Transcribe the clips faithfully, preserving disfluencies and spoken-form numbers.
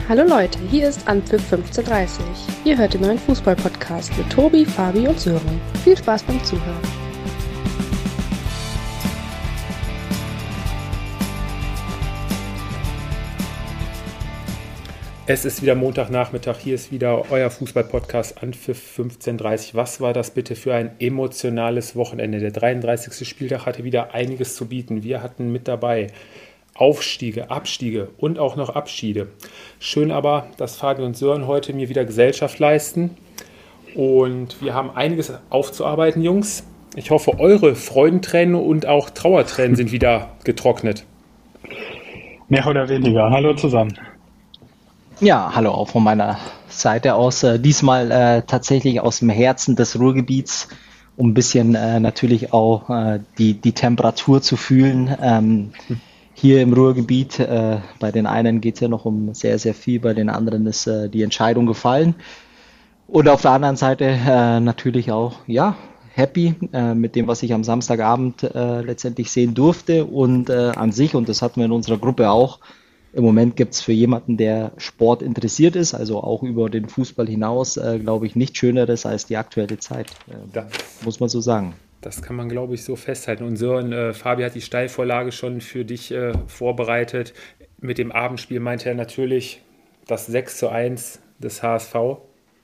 Hallo Leute, hier ist Anpfiff fünfzehn Uhr dreißig. Ihr hört den neuen Fußball-Podcast mit Tobi, Fabi und Sören. Viel Spaß beim Zuhören. Es ist wieder Montagnachmittag, hier ist wieder euer Fußball-Podcast Anpfiff fünfzehn Uhr dreißig. Was war das bitte für ein emotionales Wochenende? Der dreiunddreißigste Spieltag hatte wieder einiges zu bieten. Wir hatten mit dabei Aufstiege, Abstiege und auch noch Abschiede. Schön aber, dass Fabi und Sören heute mir wieder Gesellschaft leisten. Und wir haben einiges aufzuarbeiten, Jungs. Ich hoffe, eure Freudentränen und auch Trauertränen sind wieder getrocknet. Mehr oder weniger. Hallo zusammen. Ja, hallo auch von meiner Seite aus. Äh, diesmal äh, tatsächlich aus dem Herzen des Ruhrgebiets, um ein bisschen äh, natürlich auch äh, die, die Temperatur zu fühlen. Ähm, hier im Ruhrgebiet, äh, bei den einen geht es ja noch um sehr, sehr viel, bei den anderen ist äh, die Entscheidung gefallen. Und auf der anderen Seite äh, natürlich auch, ja, happy äh, mit dem, was ich am Samstagabend äh, letztendlich sehen durfte und äh, an sich, und das hatten wir in unserer Gruppe auch. Im Moment gibt es für jemanden, der Sport interessiert ist, also auch über den Fußball hinaus, äh, glaube ich, nichts Schöneres als die aktuelle Zeit, äh, das, muss man so sagen. Das kann man, glaube ich, so festhalten. Und Sören, äh, Fabi hat die Steilvorlage schon für dich äh, vorbereitet. Mit dem Abendspiel meinte er natürlich das sechs zu eins des H S V.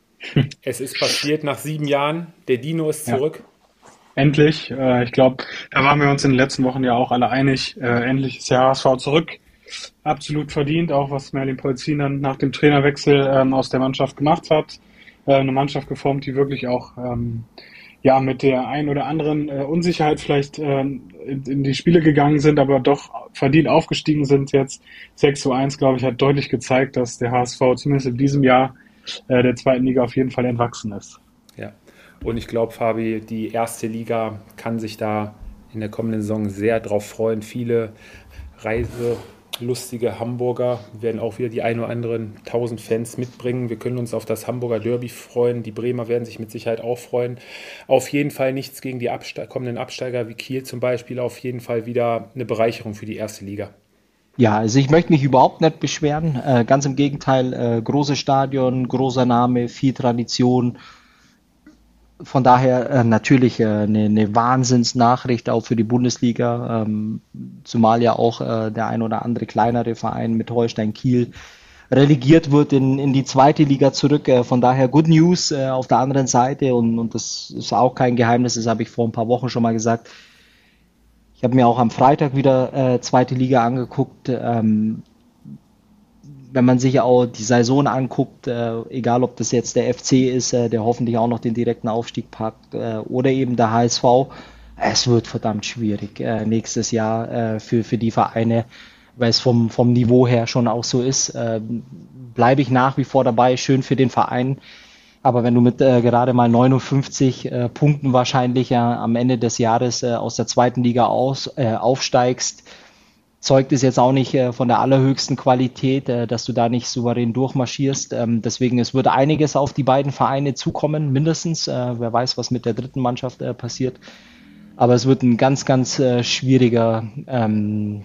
Es ist passiert nach sieben Jahren. Der Dino ist zurück. Ja. Endlich. Äh, ich glaube, da waren wir uns in den letzten Wochen ja auch alle einig. Äh, endlich ist der H S V zurück. Absolut verdient, auch was Merlin Polzin dann nach dem Trainerwechsel ähm, aus der Mannschaft gemacht hat. Äh, eine Mannschaft geformt, die wirklich auch ähm, ja mit der ein oder anderen äh, Unsicherheit vielleicht äh, in, in die Spiele gegangen sind, aber doch verdient aufgestiegen sind jetzt. sechs zu eins, glaube ich, hat deutlich gezeigt, dass der H S V zumindest in diesem Jahr äh, der zweiten Liga auf jeden Fall entwachsen ist. Ja, und ich glaube, Fabi, die erste Liga kann sich da in der kommenden Saison sehr drauf freuen. Viele Reise lustige Hamburger werden auch wieder die ein oder anderen tausend Fans mitbringen. Wir können uns auf das Hamburger Derby freuen. Die Bremer werden sich mit Sicherheit auch freuen. Auf jeden Fall nichts gegen die Abste- kommenden Absteiger wie Kiel zum Beispiel. Auf jeden Fall wieder eine Bereicherung für die erste Liga. Ja, also ich möchte mich überhaupt nicht beschweren. Äh, ganz im Gegenteil, äh, großes Stadion, großer Name, viel Tradition. Von daher äh, natürlich äh, eine, eine Wahnsinnsnachricht auch für die Bundesliga, ähm, zumal ja auch äh, der ein oder andere kleinere Verein mit Holstein Kiel relegiert wird in, in die zweite Liga zurück. Äh, von daher Good News äh, auf der anderen Seite, und, und das ist auch kein Geheimnis, das habe ich vor ein paar Wochen schon mal gesagt. Ich habe mir auch am Freitag wieder äh, zweite Liga angeguckt. Ähm, wenn man sich auch die Saison anguckt, äh, egal ob das jetzt der F C ist, äh, der hoffentlich auch noch den direkten Aufstieg packt, äh, oder eben der H S V, es wird verdammt schwierig äh, nächstes Jahr äh, für, für die Vereine, weil es vom, vom Niveau her schon auch so ist. Äh, bleibe ich nach wie vor dabei, schön für den Verein, aber wenn du mit äh, gerade mal neunundfünfzig äh, Punkten wahrscheinlich äh, am Ende des Jahres äh, aus der zweiten Liga aus, äh, aufsteigst, zeugt es jetzt auch nicht äh, von der allerhöchsten Qualität, äh, dass du da nicht souverän durchmarschierst. Ähm, deswegen, es wird einiges auf die beiden Vereine zukommen, mindestens. Äh, wer weiß, was mit der dritten Mannschaft äh, passiert. Aber es wird ein ganz, ganz äh, schwieriger ähm,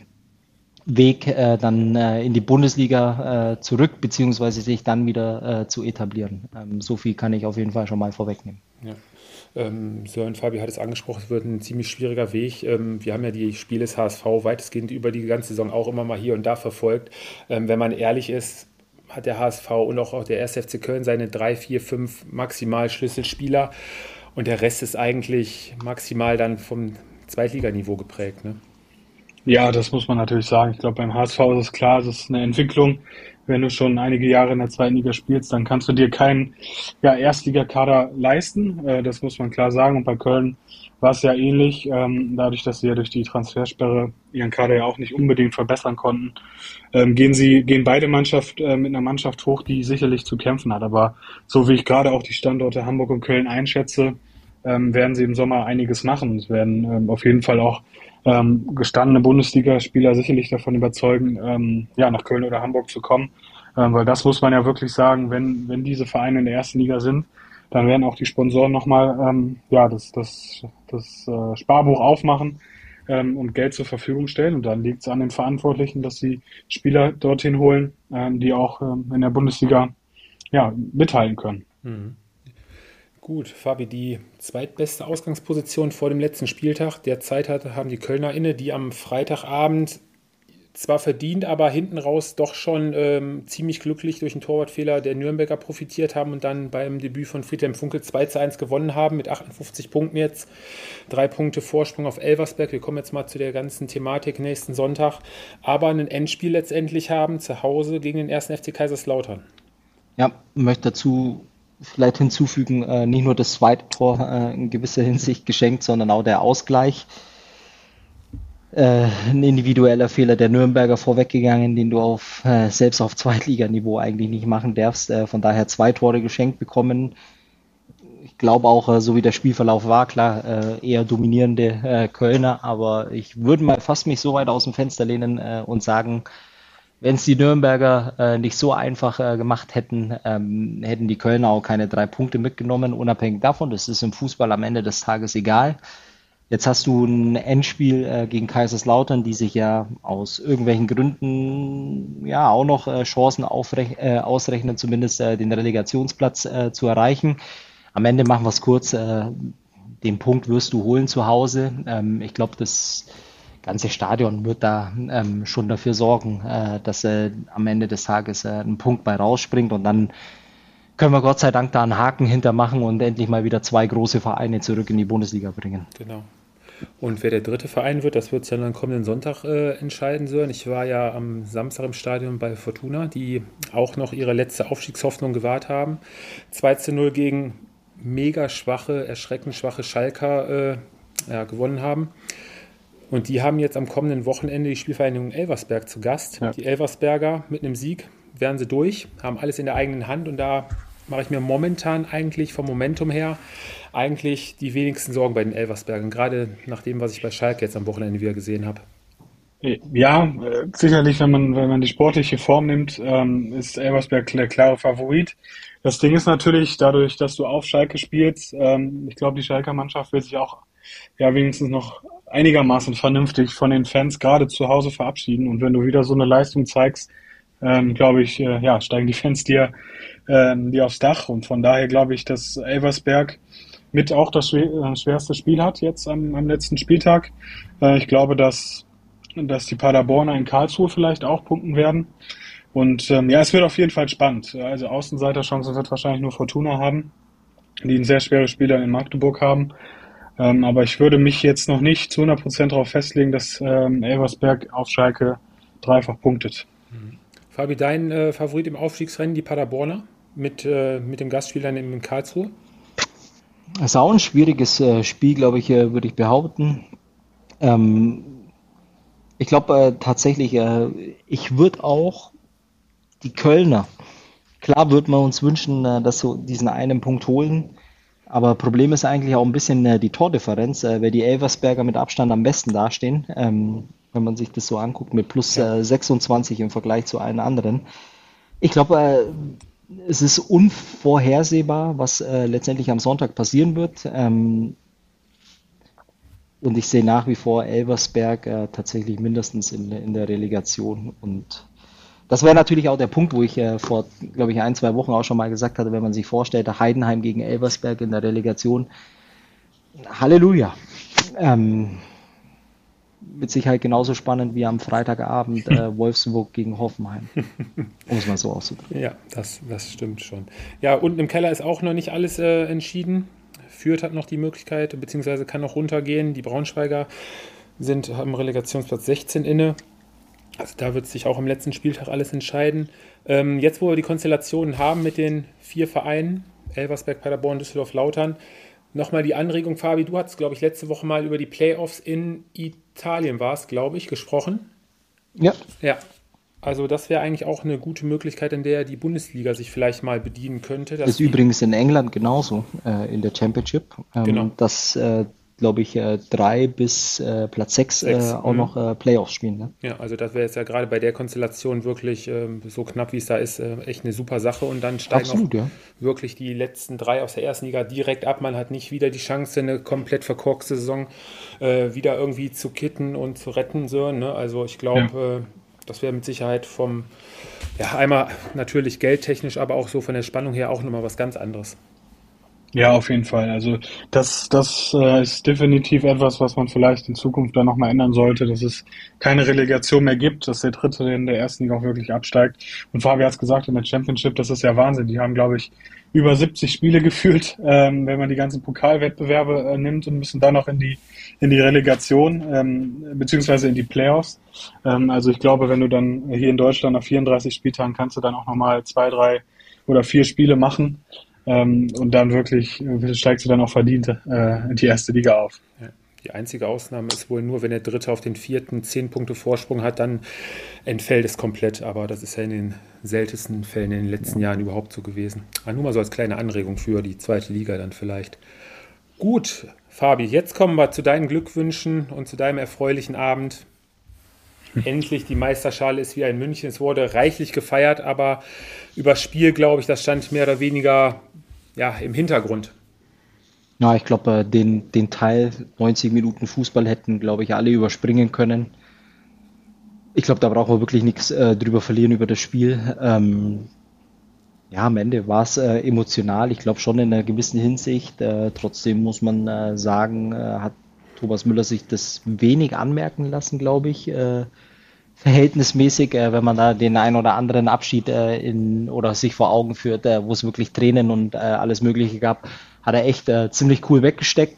Weg äh, dann äh, in die Bundesliga äh, zurück, beziehungsweise sich dann wieder äh, zu etablieren. Ähm, so viel kann ich auf jeden Fall schon mal vorwegnehmen. Ja. Ähm, Sören, Fabi hat es angesprochen, es wird ein ziemlich schwieriger Weg. Ähm, wir haben ja die Spiele des H S V weitestgehend über die ganze Saison auch immer mal hier und da verfolgt. Ähm, wenn man ehrlich ist, hat der H S V und auch, auch der erste F C Köln seine drei, vier, fünf maximal Schlüsselspieler, und der Rest ist eigentlich maximal dann vom Zweitliganiveau geprägt, ne? Ja, das muss man natürlich sagen. Ich glaube, beim H S V ist es klar, es ist eine Entwicklung. Wenn du schon einige Jahre in der zweiten Liga spielst, dann kannst du dir keinen ja, Erstligakader leisten. Äh, das muss man klar sagen. Und bei Köln war es ja ähnlich, ähm, dadurch, dass sie ja durch die Transfersperre ihren Kader ja auch nicht unbedingt verbessern konnten. Ähm, gehen sie, gehen beide Mannschaft äh, mit einer Mannschaft hoch, die sicherlich zu kämpfen hat. Aber so wie ich gerade auch die Standorte Hamburg und Köln einschätze, ähm, werden sie im Sommer einiges machen. Es werden ähm, auf jeden Fall auch ähm, gestandene Bundesligaspieler sicherlich davon überzeugen, ähm, ja, nach Köln oder Hamburg zu kommen. Ähm, weil das muss man ja wirklich sagen, wenn, wenn diese Vereine in der ersten Liga sind, dann werden auch die Sponsoren nochmal ähm, ja, das, das, das äh, Sparbuch aufmachen ähm, und Geld zur Verfügung stellen. Und dann liegt es an den Verantwortlichen, dass sie Spieler dorthin holen, ähm, die auch ähm, in der Bundesliga ja, mithalten können. Mhm. Gut, Fabi, die zweitbeste Ausgangsposition vor dem letzten Spieltag. Derzeit hat, haben die Kölner inne, die am Freitagabend zwar verdient, aber hinten raus doch schon ähm, ziemlich glücklich durch einen Torwartfehler der Nürnberger profitiert haben und dann beim Debüt von Friedhelm Funkel zwei zu eins gewonnen haben mit achtundfünfzig Punkten jetzt. Drei Punkte Vorsprung auf Elversberg. Wir kommen jetzt mal zu der ganzen Thematik nächsten Sonntag. Aber ein Endspiel letztendlich haben zu Hause gegen den ersten F C Kaiserslautern. Ja, möchte dazu vielleicht hinzufügen, äh, nicht nur das zweite Tor äh, in gewisser Hinsicht geschenkt, sondern auch der Ausgleich. Äh, ein individueller Fehler der Nürnberger vorweggegangen, den du auf äh, selbst auf Zweitliganiveau eigentlich nicht machen darfst. Äh, von daher zwei Tore geschenkt bekommen. Ich glaube auch, äh, so wie der Spielverlauf war, klar, äh, eher dominierende äh, Kölner, aber ich würde mal fast mich so weit aus dem Fenster lehnen äh, und sagen, wenn es die Nürnberger äh, nicht so einfach äh, gemacht hätten, ähm, hätten die Kölner auch keine drei Punkte mitgenommen, unabhängig davon. Das ist im Fußball am Ende des Tages egal. Jetzt hast du ein Endspiel äh, gegen Kaiserslautern, die sich ja aus irgendwelchen Gründen ja auch noch äh, Chancen aufrech- äh, ausrechnen, zumindest äh, den Relegationsplatz äh, zu erreichen. Am Ende machen wir es kurz. Äh, den Punkt wirst du holen zu Hause. Ähm, ich glaube, das ganze Stadion wird da ähm, schon dafür sorgen, äh, dass äh, am Ende des Tages äh, ein Punkt bei rausspringt und dann können wir Gott sei Dank da einen Haken hintermachen und endlich mal wieder zwei große Vereine zurück in die Bundesliga bringen. Genau. Und wer der dritte Verein wird, das wird es ja dann kommenden Sonntag äh, entscheiden, Sören. Ich war ja am Samstag im Stadion bei Fortuna, die auch noch ihre letzte Aufstiegshoffnung gewahrt haben. zwei zu null gegen mega schwache, erschreckend schwache Schalker äh, ja, gewonnen haben. Und die haben jetzt am kommenden Wochenende die Spielvereinigung Elversberg zu Gast. Ja. Die Elversberger mit einem Sieg wären sie durch, haben alles in der eigenen Hand und da mache ich mir momentan eigentlich vom Momentum her eigentlich die wenigsten Sorgen bei den Elversbergern, gerade nach dem, was ich bei Schalke jetzt am Wochenende wieder gesehen habe. Ja, sicherlich, wenn man, wenn man die sportliche Form nimmt, ähm, ist Elversberg der klare Favorit. Das Ding ist natürlich, dadurch, dass du auf Schalke spielst, ähm, ich glaube, die Schalker Mannschaft will sich auch ja wenigstens noch einigermaßen vernünftig von den Fans gerade zu Hause verabschieden. Und wenn du wieder so eine Leistung zeigst, ähm, glaube ich, äh, ja, steigen die Fans dir, ähm, dir aufs Dach. Und von daher glaube ich, dass Elversberg mit auch das schwer, schwerste Spiel hat jetzt am, am letzten Spieltag. Äh, ich glaube, dass, dass die Paderborner in Karlsruhe vielleicht auch punkten werden. Und ähm, ja, es wird auf jeden Fall spannend. Also Außenseiterchancen wird wahrscheinlich nur Fortuna haben, die ein sehr schweres Spiel dann in Magdeburg haben. Ähm, aber ich würde mich jetzt noch nicht zu hundert Prozent darauf festlegen, dass ähm, Elversberg auf Schalke dreifach punktet. Mhm. Fabi, dein äh, Favorit im Aufstiegsrennen, die Paderborner, mit, äh, mit dem Gastspiel dann in Karlsruhe? Das ist auch ein schwieriges äh, Spiel, glaube ich, äh, würde ich behaupten. Ähm, ich glaube äh, tatsächlich, äh, ich würde auch die Kölner, klar würde man uns wünschen, äh, dass sie diesen einen Punkt holen, aber Problem ist eigentlich auch ein bisschen äh, die Tordifferenz, äh, weil die Elversberger mit Abstand am besten dastehen, ähm, wenn man sich das so anguckt, mit plus äh, sechsundzwanzig im Vergleich zu allen anderen. Ich glaube, äh, es ist unvorhersehbar, was äh, letztendlich am Sonntag passieren wird. Ähm, und ich sehe nach wie vor Elversberg äh, tatsächlich mindestens in, in der Relegation. Und das wäre natürlich auch der Punkt, wo ich äh, vor, glaube ich, ein, zwei Wochen auch schon mal gesagt hatte, wenn man sich vorstellt, Heidenheim gegen Elversberg in der Relegation. Halleluja. Ähm, mit Sicherheit genauso spannend wie am Freitagabend äh, Wolfsburg gegen Hoffenheim. Um es mal so auszudrücken. Ja, das, das stimmt schon. Ja, unten im Keller ist auch noch nicht alles äh, entschieden. Fürth hat noch die Möglichkeit, beziehungsweise kann noch runtergehen. Die Braunschweiger sind am Relegationsplatz sechzehn inne. Also da wird sich auch am letzten Spieltag alles entscheiden. Ähm, jetzt, wo wir die Konstellationen haben mit den vier Vereinen, Elversberg, Paderborn, Düsseldorf, Lautern, nochmal die Anregung, Fabi, du hattest, glaube ich, letzte Woche mal über die Playoffs in Italien, war es, glaube ich, gesprochen. Ja. Ja, also das wäre eigentlich auch eine gute Möglichkeit, in der die Bundesliga sich vielleicht mal bedienen könnte. Das ist übrigens in England genauso, äh, in der Championship, ähm, genau. dass äh, glaube ich, äh, drei bis äh, Platz sechs äh, Sechs, auch mhm. noch äh, Playoffs spielen. Ne? Ja, also das wäre jetzt ja gerade bei der Konstellation wirklich ähm, so knapp, wie es da ist, äh, echt eine super Sache. Und dann steigen Absolut, auch ja. wirklich die letzten drei aus der ersten Liga direkt ab. Man hat nicht wieder die Chance, eine komplett verkorkste Saison äh, wieder irgendwie zu kitten und zu retten. So, ne? Also ich glaube, Ja. äh, das wäre mit Sicherheit vom, ja, einmal natürlich geldtechnisch, aber auch so von der Spannung her auch nochmal was ganz anderes. Ja, auf jeden Fall. Also das, das äh, ist definitiv etwas, was man vielleicht in Zukunft dann nochmal ändern sollte, dass es keine Relegation mehr gibt, dass der Dritte in der ersten Liga auch wirklich absteigt. Und Fabi hat es gesagt, in der Championship, das ist ja Wahnsinn. Die haben, glaube ich, über siebzig Spiele geführt, ähm, wenn man die ganzen Pokalwettbewerbe äh, nimmt und müssen dann noch in die in die Relegation ähm, beziehungsweise in die Playoffs. Ähm, also ich glaube, wenn du dann hier in Deutschland nach vierunddreißig Spieltagen kannst du dann auch nochmal zwei, drei oder vier Spiele machen. Ähm, und dann wirklich äh, steigst du dann auch verdient äh, in die erste Liga auf. Ja. Die einzige Ausnahme ist wohl nur, wenn der Dritte auf den Vierten zehn Punkte Vorsprung hat, dann entfällt es komplett. Aber das ist ja in den seltensten Fällen in den letzten Jahren überhaupt so gewesen. Aber nur mal so als kleine Anregung für die zweite Liga dann vielleicht. Gut, Fabi, jetzt kommen wir zu deinen Glückwünschen und zu deinem erfreulichen Abend. Endlich, die Meisterschale ist wieder in München. Es wurde reichlich gefeiert, aber übers Spiel, glaube ich, das stand mehr oder weniger ja, im Hintergrund. Ja, ich glaube, äh, den, den Teil neunzig Minuten Fußball hätten, glaube ich, alle überspringen können. Ich glaube, da brauchen wir wirklich nichts äh, drüber verlieren über das Spiel. Ähm, ja, am Ende war es äh, emotional, ich glaube schon in einer gewissen Hinsicht. Äh, trotzdem muss man äh, sagen, äh, hat Thomas Müller sich das wenig anmerken lassen, glaube ich. Äh, verhältnismäßig, äh, wenn man da den ein oder anderen Abschied äh, in oder sich vor Augen führt, äh, wo es wirklich Tränen und äh, alles Mögliche gab, hat er echt äh, ziemlich cool weggesteckt.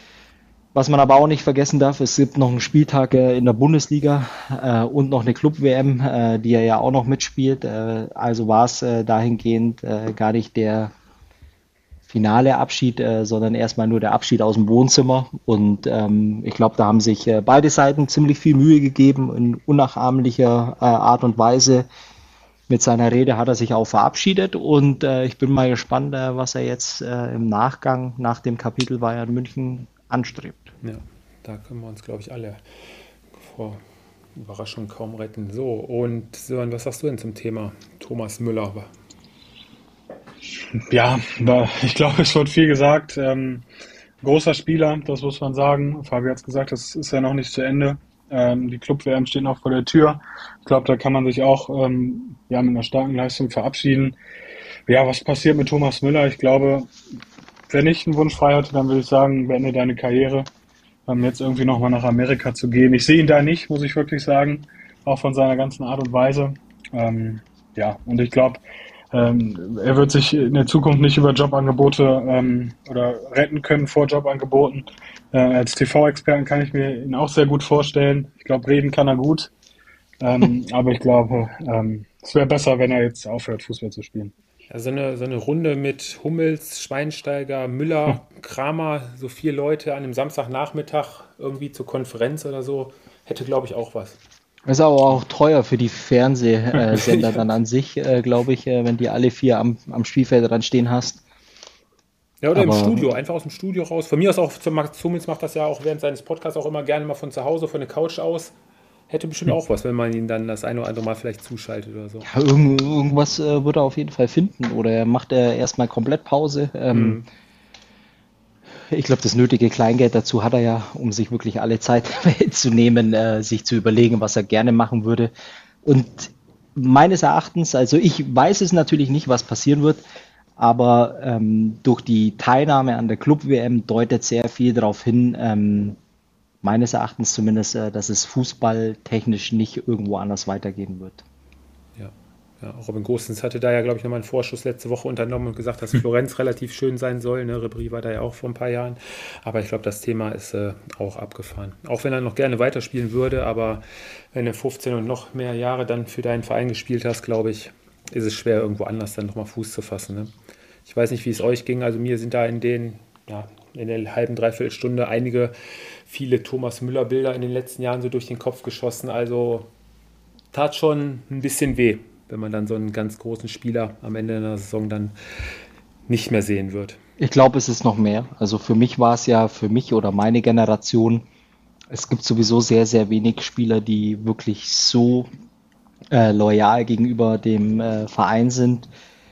Was man aber auch nicht vergessen darf, es gibt noch einen Spieltag äh, in der Bundesliga äh, und noch eine Club-W M, äh, die er ja auch noch mitspielt. Äh, also war es äh, dahingehend äh, gar nicht der finale Abschied, äh, sondern erstmal nur der Abschied aus dem Wohnzimmer. Und ähm, ich glaube, da haben sich äh, beide Seiten ziemlich viel Mühe gegeben. In unnachahmlicher äh, Art und Weise. Mit seiner Rede hat er sich auch verabschiedet. Und äh, ich bin mal gespannt, äh, was er jetzt äh, im Nachgang nach dem Kapitel Bayern München anstrebt. Ja, da können wir uns, glaube ich, alle vor Überraschung kaum retten. So, und Sören, was sagst du denn zum Thema Thomas Müller? Ja, da, ich glaube, es wird viel gesagt. Ähm, großer Spieler, das muss man sagen. Fabi hat es gesagt, das ist ja noch nicht zu Ende. Ähm, die Club-W M steht noch vor der Tür. Ich glaube, da kann man sich auch ähm, ja, mit einer starken Leistung verabschieden. Ja, was passiert mit Thomas Müller? Ich glaube, wenn ich einen Wunsch frei hatte, dann würde ich sagen, beende deine Karriere. Ähm, jetzt irgendwie nochmal nach Amerika zu gehen. Ich sehe ihn da nicht, muss ich wirklich sagen. Auch von seiner ganzen Art und Weise. Ähm, ja, und ich glaube, ähm, er wird sich in der Zukunft nicht über Jobangebote ähm, oder retten können vor Jobangeboten. Äh, als T V-Experten kann ich mir ihn auch sehr gut vorstellen. Ich glaube, reden kann er gut. Ähm, aber ich glaube, ähm, es wäre besser, wenn er jetzt aufhört, Fußball zu spielen. Ja, so eine, so eine Runde mit Hummels, Schweinsteiger, Müller, Kramer, so vier Leute an einem Samstagnachmittag irgendwie zur Konferenz oder so, hätte, glaube ich, auch was. Das ist aber auch teuer für die Fernsehsender dann an sich, äh, glaube ich, äh, wenn die alle vier am, am Spielfeld dran stehen hast. Ja, oder im Aber- Studio, einfach aus dem Studio raus. Von mir aus auch, Max Hummels macht das ja auch während seines Podcasts auch immer gerne mal von zu Hause, von der Couch aus. Hätte bestimmt auch was, wenn man ihn dann das eine oder andere Mal vielleicht zuschaltet oder so. Ja, irgend, irgendwas äh, wird er auf jeden Fall finden. Oder er macht er erstmal komplett Pause. Ähm, Ich glaube, das nötige Kleingeld dazu hat er ja, um sich wirklich alle Zeit der Welt zu nehmen, äh, sich zu überlegen, was er gerne machen würde. Und meines Erachtens, also ich weiß es natürlich nicht, was passieren wird, aber ähm, durch die Teilnahme an der Club-W M deutet sehr viel darauf hin, ähm, meines Erachtens zumindest, äh, dass es fußballtechnisch nicht irgendwo anders weitergehen wird. Ja. Ja, Robin Gosens hatte da ja, glaube ich, nochmal einen Vorschuss letzte Woche unternommen und gesagt, dass Florenz relativ schön sein soll. Ne? Ribéry war da ja auch vor ein paar Jahren. Aber ich glaube, das Thema ist äh, auch abgefahren. Auch wenn er noch gerne weiterspielen würde, aber wenn du fünfzehn und noch mehr Jahre dann für deinen Verein gespielt hast, glaube ich, ist es schwer, irgendwo anders dann nochmal Fuß zu fassen. Ne? Ich weiß nicht, wie es euch ging. Also mir sind da in den, ja, in der halben, dreiviertel Stunde einige, viele Thomas Müller-Bilder in den letzten Jahren so durch den Kopf geschossen. Also tat schon ein bisschen weh, wenn man dann so einen ganz großen Spieler am Ende einer Saison dann nicht mehr sehen wird. Ich glaube, es ist noch mehr. Also für mich war es ja, für mich oder meine Generation, es gibt sowieso sehr, sehr wenig Spieler, die wirklich so äh, loyal gegenüber dem äh, Verein sind.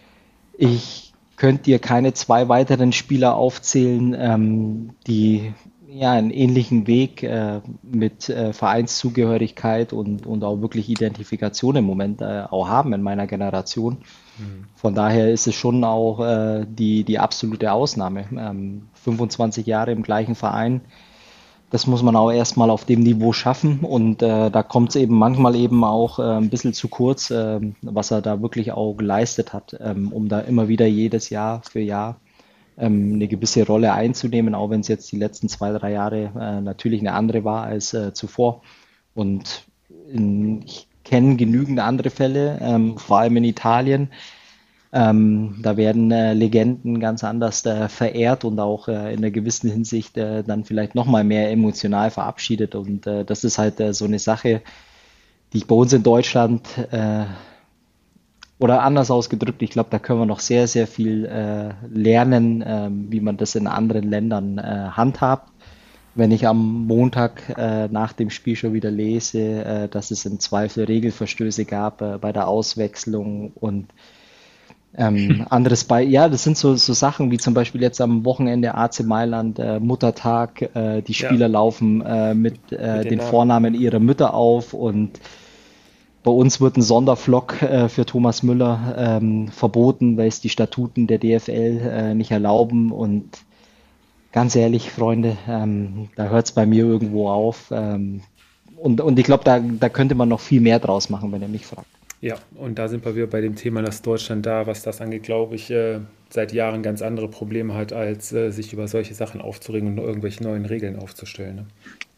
Ich könnte dir keine zwei weiteren Spieler aufzählen, ähm, die ja einen ähnlichen Weg äh, mit äh, Vereinszugehörigkeit und, und auch wirklich Identifikation im Moment äh, auch haben in meiner Generation. Von daher ist es schon auch äh, die, die absolute Ausnahme. Ähm, fünfundzwanzig Jahre im gleichen Verein, das muss man auch erstmal auf dem Niveau schaffen und äh, da kommt es eben manchmal eben auch äh, ein bisschen zu kurz, äh, was er da wirklich auch geleistet hat, ähm, um da immer wieder jedes Jahr für Jahr ähm, eine gewisse Rolle einzunehmen, auch wenn es jetzt die letzten zwei, drei Jahre äh, natürlich eine andere war als äh, zuvor. Und in, ich kenne genügend andere Fälle, ähm, vor allem in Italien. Ähm, da werden äh, Legenden ganz anders äh, verehrt und auch äh, in einer gewissen Hinsicht äh, dann vielleicht nochmal mehr emotional verabschiedet. Und äh, das ist halt äh, so eine Sache, die ich bei uns in Deutschland äh, oder anders ausgedrückt, ich glaube, da können wir noch sehr, sehr viel äh, lernen, ähm, wie man das in anderen Ländern äh, handhabt. Wenn ich am Montag äh, nach dem Spiel schon wieder lese, äh, dass es im Zweifel Regelverstöße gab äh, bei der Auswechslung und ähm, anderes bei, ja, das sind so, so Sachen wie zum Beispiel jetzt am Wochenende A C Mailand, äh, Muttertag, äh, die Ja, Spieler laufen äh, mit äh, mit den den Namen. Vornamen ihrer Mütter auf und bei uns wird ein Sondervlog äh, für Thomas Müller ähm, verboten, weil es die Statuten der D F L äh, nicht erlauben und ganz ehrlich, Freunde, ähm, da hört es bei mir irgendwo auf. Ähm, und, und ich glaube, da, da könnte man noch viel mehr draus machen, wenn er mich fragt. Ja, und da sind wir wieder bei dem Thema, dass Deutschland da, was das angeht, glaube ich, äh, seit Jahren ganz andere Probleme hat, als äh, sich über solche Sachen aufzuregen und irgendwelche neuen Regeln aufzustellen. Ne?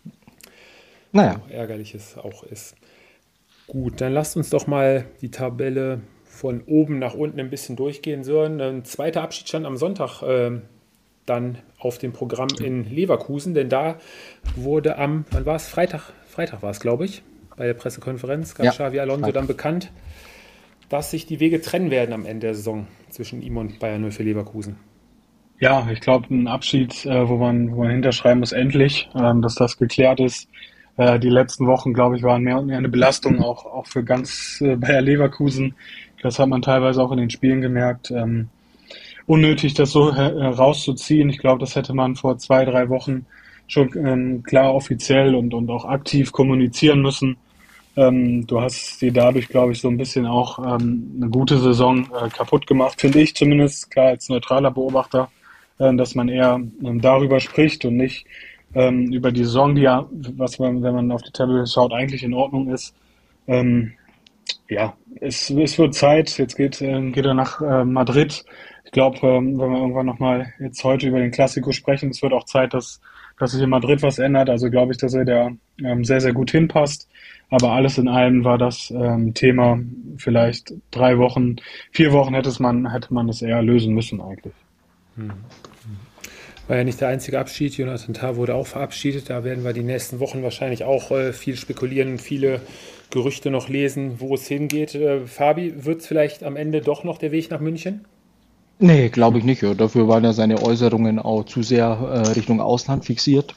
Naja, So ärgerlich es auch ist. Gut, dann lasst uns doch mal die Tabelle von oben nach unten ein bisschen durchgehen. Sören, ein zweiter Abschied stand am Sonntag ähm, dann auf dem Programm in Leverkusen, denn da wurde am, wann war es? Freitag, Freitag war es, glaube ich, bei der Pressekonferenz, gab ja, Xavi Alonso dann bekannt, dass sich die Wege trennen werden am Ende der Saison zwischen ihm und Bayern null vier Leverkusen. Ja, ich glaube, ein Abschied, äh, wo man, wo man hinterschreiben muss, endlich, ähm, dass das geklärt ist. Äh, die letzten Wochen, glaube ich, waren mehr und mehr eine Belastung, auch, auch für ganz äh, Bayer Leverkusen. Das hat man teilweise auch in den Spielen gemerkt. Ähm, unnötig, das so her- herauszuziehen. Ich glaube, das hätte man vor zwei, drei Wochen schon ähm, klar offiziell und, und auch aktiv kommunizieren müssen. Ähm, du hast dir dadurch, glaube ich, so ein bisschen auch ähm, eine gute Saison äh, kaputt gemacht, finde ich zumindest, klar als neutraler Beobachter, äh, dass man eher ähm, darüber spricht und nicht ähm, über die Saison, die ja, was man, wenn man auf die Tabelle schaut, eigentlich in Ordnung ist. Ähm, ja, es, es wird Zeit. Jetzt geht, ähm, geht er nach äh, Madrid. Ich glaube, ähm, wenn wir irgendwann nochmal jetzt heute über den Klassiko sprechen, es wird auch Zeit, dass, dass sich in Madrid was ändert. Also glaube ich, dass er da ähm, sehr, sehr gut hinpasst. Aber alles in allem war das ähm, Thema vielleicht drei Wochen, vier Wochen hätte es man, hätte man es eher lösen müssen eigentlich. War ja nicht der einzige Abschied. Jonathan Tah wurde auch verabschiedet. Da werden wir die nächsten Wochen wahrscheinlich auch äh, viel spekulieren und viele Gerüchte noch lesen, wo es hingeht. Äh, Fabi, wird es vielleicht am Ende doch noch der Weg nach München? nee, glaube ich nicht. Ja. Dafür waren ja seine Äußerungen auch zu sehr äh, Richtung Ausland fixiert.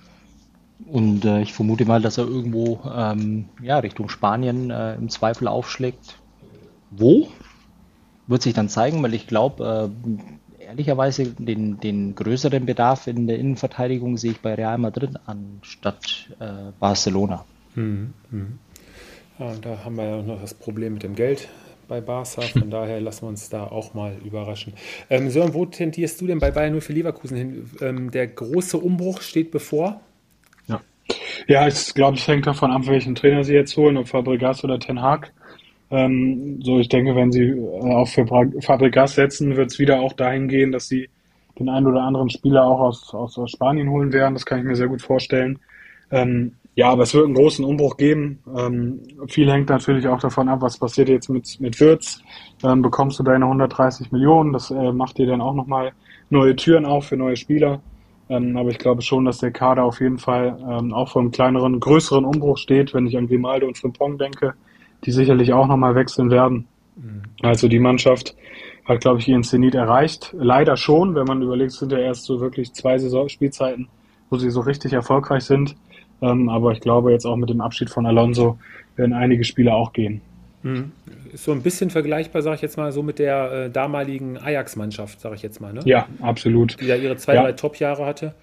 Und äh, ich vermute mal, dass er irgendwo ähm, ja, Richtung Spanien äh, im Zweifel aufschlägt. Wo? Wird sich dann zeigen, weil ich glaube, äh, ehrlicherweise den, den größeren Bedarf in der Innenverteidigung sehe ich bei Real Madrid anstatt äh, Barcelona. Mhm. Mhm. Ja, und da haben wir ja noch das Problem mit dem Geld bei Barca. Von daher lassen wir uns da auch mal überraschen. Ähm, Sören, wo tendierst du denn bei Bayern null vier Leverkusen hin? Ähm, der große Umbruch steht bevor. Ja, ja ich glaube, es hängt davon ab, welchen Trainer sie jetzt holen, ob Fabregas oder Ten Hag. Ähm, so, ich denke, wenn sie äh, auch für Bra- Fabregas setzen, wird es wieder auch dahin gehen, dass sie den einen oder anderen Spieler auch aus, aus, aus Spanien holen werden. Das kann ich mir sehr gut vorstellen. Ähm, ja, aber es wird einen großen Umbruch geben. Ähm, viel hängt natürlich auch davon ab, was passiert jetzt mit, mit Wirtz. Ähm, bekommst du deine hundertdreißig Millionen? Das äh, macht dir dann auch nochmal neue Türen auf für neue Spieler. Ähm, aber ich glaube schon, dass der Kader auf jeden Fall ähm, auch vor einem kleineren, größeren Umbruch steht, wenn ich an Grimaldo und Frimpong denke, die sicherlich auch nochmal wechseln werden. Also die Mannschaft hat, glaube ich, ihren Zenit erreicht. Leider schon, wenn man überlegt, es sind ja erst so wirklich zwei Saisonspielzeiten, wo sie so richtig erfolgreich sind. Ähm, aber ich glaube, jetzt auch mit dem Abschied von Alonso werden einige Spieler auch gehen. Mhm. Ist so ein bisschen vergleichbar, sage ich jetzt mal, so mit der äh, damaligen Ajax-Mannschaft, sage ich jetzt mal, ne? Ja, absolut. Die da ihre zwei, Ja. drei Top-Jahre hatte.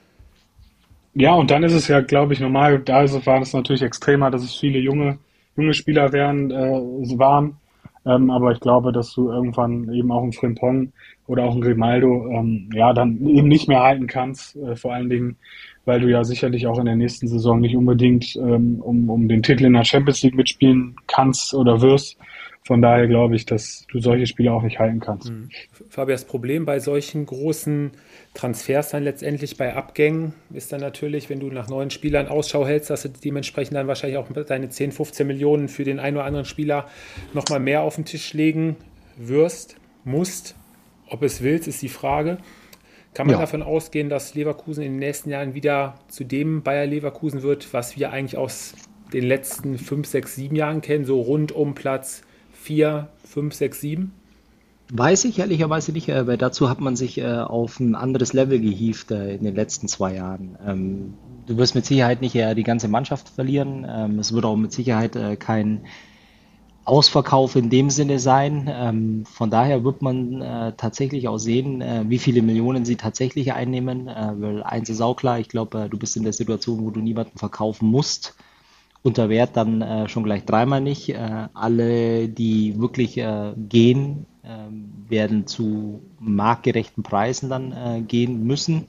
Ja, und dann ist es ja, glaube ich, normal, da ist es- war es natürlich extremer, dass es viele junge, junge Spieler wären, äh, waren. Ähm, aber ich glaube, dass du irgendwann eben auch einen Frimpong oder auch einen Grimaldo ähm, ja dann eben nicht mehr halten kannst. Äh, vor allen Dingen, weil du ja sicherlich auch in der nächsten Saison nicht unbedingt ähm, um, um den Titel in der Champions League mitspielen kannst oder wirst. Von daher glaube ich, dass du solche Spieler auch nicht halten kannst. Fabi, das Problem bei solchen großen Transfers dann letztendlich bei Abgängen ist dann natürlich, wenn du nach neuen Spielern Ausschau hältst, dass du dementsprechend dann wahrscheinlich auch deine zehn, fünfzehn Millionen für den einen oder anderen Spieler nochmal mehr auf den Tisch legen wirst, musst. Ob es willst, ist die Frage. Kann man Ja. davon ausgehen, dass Leverkusen in den nächsten Jahren wieder zu dem Bayer Leverkusen wird, was wir eigentlich aus den letzten fünf, sechs, sieben Jahren kennen, so rund um Platz vier, fünf, sechs, sieben? Weiß ich ehrlicherweise nicht, äh, weil dazu hat man sich äh, auf ein anderes Level gehievt äh, in den letzten zwei Jahren. Ähm, du wirst mit Sicherheit nicht äh, die ganze Mannschaft verlieren. Ähm, es wird auch mit Sicherheit äh, kein Ausverkauf in dem Sinne sein. Ähm, von daher wird man äh, tatsächlich auch sehen, äh, wie viele Millionen sie tatsächlich einnehmen. Äh, weil eins ist auch klar, ich glaube, äh, du bist in der Situation, wo du niemanden verkaufen musst. Unter Wert dann äh, schon gleich dreimal nicht. Äh, alle, die wirklich äh, gehen, äh, werden zu marktgerechten Preisen dann äh, gehen müssen.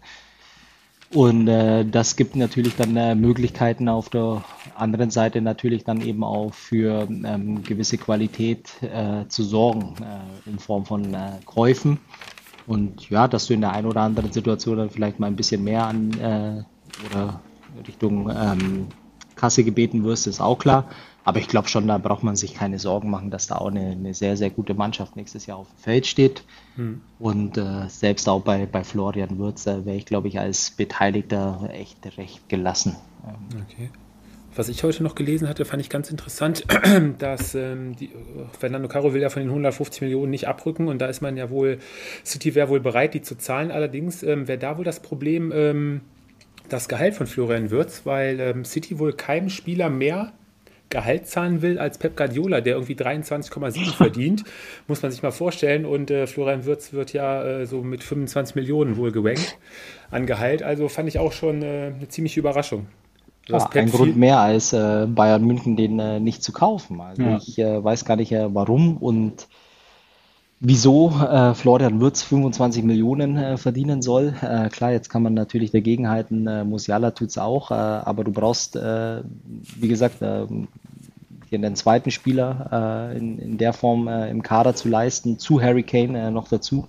Und äh, das gibt natürlich dann äh, Möglichkeiten auf der anderen Seite natürlich dann eben auch für ähm, gewisse Qualität äh, zu sorgen äh, in Form von äh, Käufen. Und ja, dass du in der einen oder anderen Situation dann vielleicht mal ein bisschen mehr an äh, oder Richtung ähm, Kasse gebeten wirst, ist auch klar. Aber ich glaube schon, da braucht man sich keine Sorgen machen, dass da auch eine, eine sehr, sehr gute Mannschaft nächstes Jahr auf dem Feld steht. Hm. Und äh, selbst auch bei, bei Florian Wirtz äh, wäre ich, glaube ich, als Beteiligter echt recht gelassen. Ähm, Okay. Was ich heute noch gelesen hatte, fand ich ganz interessant, dass ähm, die, Fernando Caro will ja von den hundertfünfzig Millionen nicht abrücken und da ist man ja wohl, City wäre wohl bereit, die zu zahlen. Allerdings ähm, wäre da wohl das Problem, ähm, das Gehalt von Florian Wirtz, weil ähm, City wohl keinem Spieler mehr Gehalt zahlen will als Pep Guardiola, der irgendwie dreiundzwanzig Komma sieben verdient, muss man sich mal vorstellen. Und äh, Florian Wirtz wird ja äh, so mit fünfundzwanzig Millionen wohl gerankt an Gehalt. Also fand ich auch schon äh, eine ziemliche Überraschung. Dass ja, Pep ein viel- Grund mehr als äh, Bayern München, den äh, nicht zu kaufen. Also Ja. ich äh, weiß gar nicht, äh, warum und wieso äh, Florian Wirtz fünfundzwanzig Millionen äh, verdienen soll. Äh, klar, jetzt kann man natürlich dagegenhalten, äh, Musiala tut's auch, äh, aber du brauchst, äh, wie gesagt, äh, hier einen zweiten Spieler äh, in, in der Form äh, im Kader zu leisten, zu Harry Kane äh, noch dazu.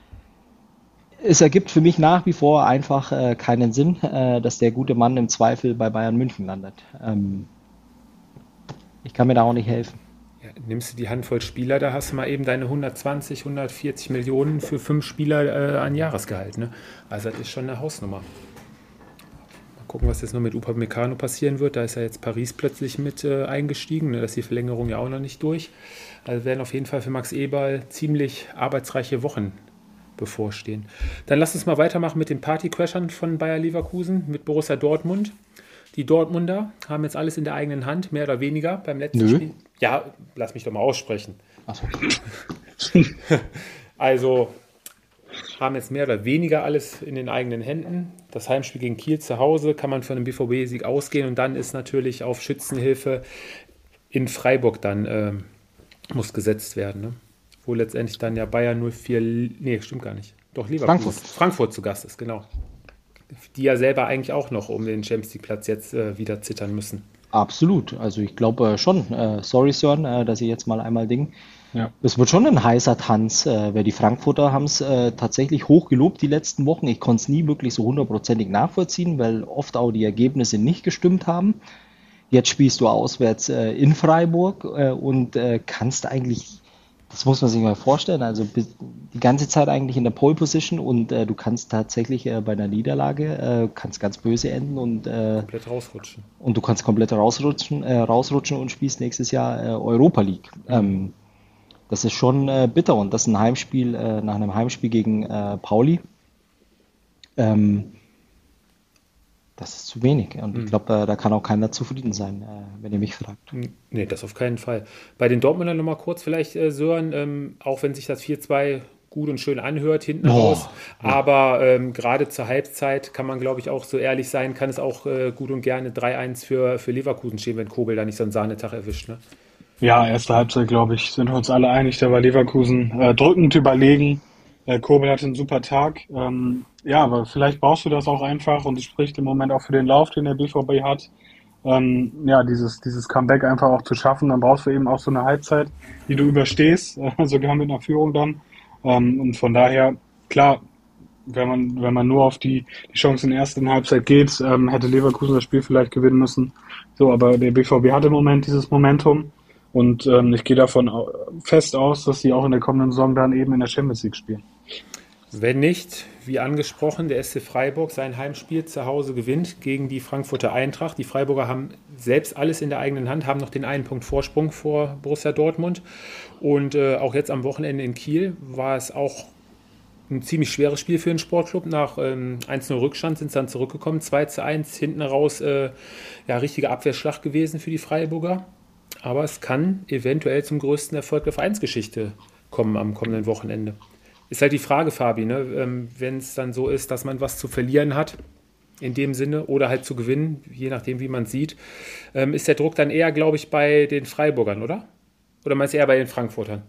Es ergibt für mich nach wie vor einfach äh, keinen Sinn, äh, dass der gute Mann im Zweifel bei Bayern München landet. Ähm, ich kann mir da auch nicht helfen. Ja, nimmst du die Handvoll Spieler, da hast du mal eben deine hundertzwanzig, hundertvierzig Millionen für fünf Spieler äh, an Jahresgehalt. Ne? Also das ist schon eine Hausnummer. Mal gucken, was jetzt noch mit Upamecano passieren wird. Da ist ja jetzt Paris plötzlich mit äh, eingestiegen. Ne? Da ist die Verlängerung ja auch noch nicht durch. Also werden auf jeden Fall für Max Eberl ziemlich arbeitsreiche Wochen bevorstehen. Dann lass uns mal weitermachen mit den Partycrashern von Bayer Leverkusen, mit Borussia Dortmund. Die Dortmunder haben jetzt alles in der eigenen Hand, mehr oder weniger beim letzten Nö. Spiel. Ja, lass mich doch mal aussprechen. Achso. Also haben jetzt mehr oder weniger alles in den eigenen Händen. Das Heimspiel gegen Kiel zu Hause kann man von einem B V B-Sieg ausgehen und dann ist natürlich auf Schützenhilfe in Freiburg dann ähm, muss gesetzt werden. Ne? Wo letztendlich dann ja Bayern null vier, nee, stimmt gar nicht. Doch, Leverkusen. Frankfurt. Frankfurt zu Gast ist, genau. Die ja selber eigentlich auch noch um den Champions League-Platz jetzt äh, wieder zittern müssen. Absolut. Also ich glaube äh, schon. Äh, sorry, Sören, äh, dass ich jetzt mal einmal Ding. Ja. Es wird schon ein heißer Tanz, äh, weil die Frankfurter haben es äh, tatsächlich hoch gelobt die letzten Wochen. Ich konnte es nie wirklich so hundertprozentig nachvollziehen, weil oft auch die Ergebnisse nicht gestimmt haben. Jetzt spielst du auswärts äh, in Freiburg äh, und äh, kannst eigentlich, das muss man sich mal vorstellen, also bis- die ganze Zeit eigentlich in der Pole Position und äh, du kannst tatsächlich äh, bei einer Niederlage, äh, kannst ganz böse enden und, äh, Komplett rausrutschen. und du kannst komplett rausrutschen, äh, rausrutschen und spielst nächstes Jahr äh, Europa League. Ähm, das ist schon äh, bitter und das ist ein Heimspiel, äh, nach einem Heimspiel gegen äh, Pauli. Ähm, Das ist zu wenig. Und ich glaube, äh, da kann auch keiner zufrieden sein, äh, wenn ihr mich fragt. Nee, das auf keinen Fall. Bei den Dortmundern nochmal kurz vielleicht, äh, Sören, ähm, auch wenn sich das vier zwei gut und schön anhört hinten Boah, raus, aber ähm, gerade zur Halbzeit kann man, glaube ich, auch so ehrlich sein, kann es auch äh, gut und gerne drei eins für, für Leverkusen stehen, wenn Kobel da nicht so einen Sahnetag erwischt. Ne? Ja, erste Halbzeit, glaube ich, sind wir uns alle einig, da war Leverkusen äh, drückend überlegen. Äh, Kobel hatte einen super Tag. Ähm, ja, aber vielleicht brauchst du das auch einfach und es spricht im Moment auch für den Lauf, den der B V B hat. Ähm, ja, dieses, dieses Comeback einfach auch zu schaffen, dann brauchst du eben auch so eine Halbzeit, die du überstehst, äh, sogar mit einer Führung dann. Ähm, und von daher, klar, wenn man, wenn man nur auf die, die Chance in der ersten Halbzeit geht, ähm, hätte Leverkusen das Spiel vielleicht gewinnen müssen. So, aber der B V B hat im Moment dieses Momentum. Und ähm, ich gehe davon au- fest aus, dass sie auch in der kommenden Saison dann eben in der Champions League spielen. Wenn nicht, wie angesprochen, der S C Freiburg sein Heimspiel zu Hause gewinnt gegen die Frankfurter Eintracht. Die Freiburger haben selbst alles in der eigenen Hand, haben noch den einen Punkt Vorsprung vor Borussia Dortmund. Und äh, auch jetzt am Wochenende in Kiel war es auch ein ziemlich schweres Spiel für den Sportclub. Nach ähm, eins null Rückstand sind sie dann zurückgekommen, zwei zu eins, hinten raus äh, ja, richtiger Abwehrschlag gewesen für die Freiburger. Aber es kann eventuell zum größten Erfolg der Vereinsgeschichte kommen am kommenden Wochenende. Ist halt die Frage, Fabi, ne? ähm, wenn es dann so ist, dass man was zu verlieren hat, in dem Sinne, oder halt zu gewinnen, je nachdem, wie man es sieht, ähm, ist der Druck dann eher, glaube ich, bei den Freiburgern, oder? Oder meinst du eher bei den Frankfurtern?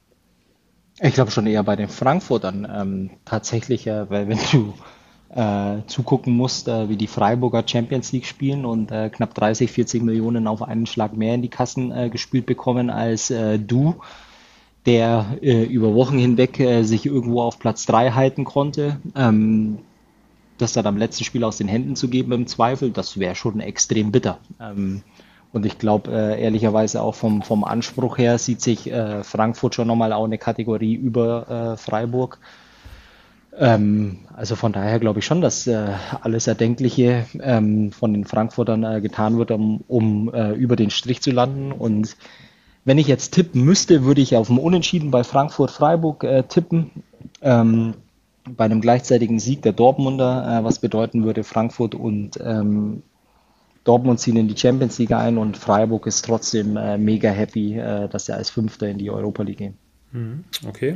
Ich glaube schon eher bei den Frankfurtern. Ähm, tatsächlich, äh, weil wenn du äh, zugucken musst, äh, wie die Freiburger Champions League spielen und äh, knapp dreißig, vierzig Millionen auf einen Schlag mehr in die Kassen äh, gespielt bekommen als äh, du, der äh, über Wochen hinweg äh, sich irgendwo auf Platz drei halten konnte, ähm, das dann am letzten Spiel aus den Händen zu geben im Zweifel, das wäre schon extrem bitter. Ähm, und ich glaube, äh, ehrlicherweise auch vom, vom Anspruch her sieht sich äh, Frankfurt schon nochmal auch eine Kategorie über äh, Freiburg. Ähm, also von daher glaube ich schon, dass äh, alles Erdenkliche ähm, von den Frankfurtern äh, getan wird, um, um äh, über den Strich zu landen. Und wenn ich jetzt tippen müsste, würde ich auf ein Unentschieden bei Frankfurt-Freiburg äh, tippen. Ähm, bei einem gleichzeitigen Sieg der Dortmunder, äh, was bedeuten würde, Frankfurt und ähm, Dortmund ziehen in die Champions League ein und Freiburg ist trotzdem äh, mega happy, äh, dass sie als Fünfter in die Europa League gehen. Mhm, okay.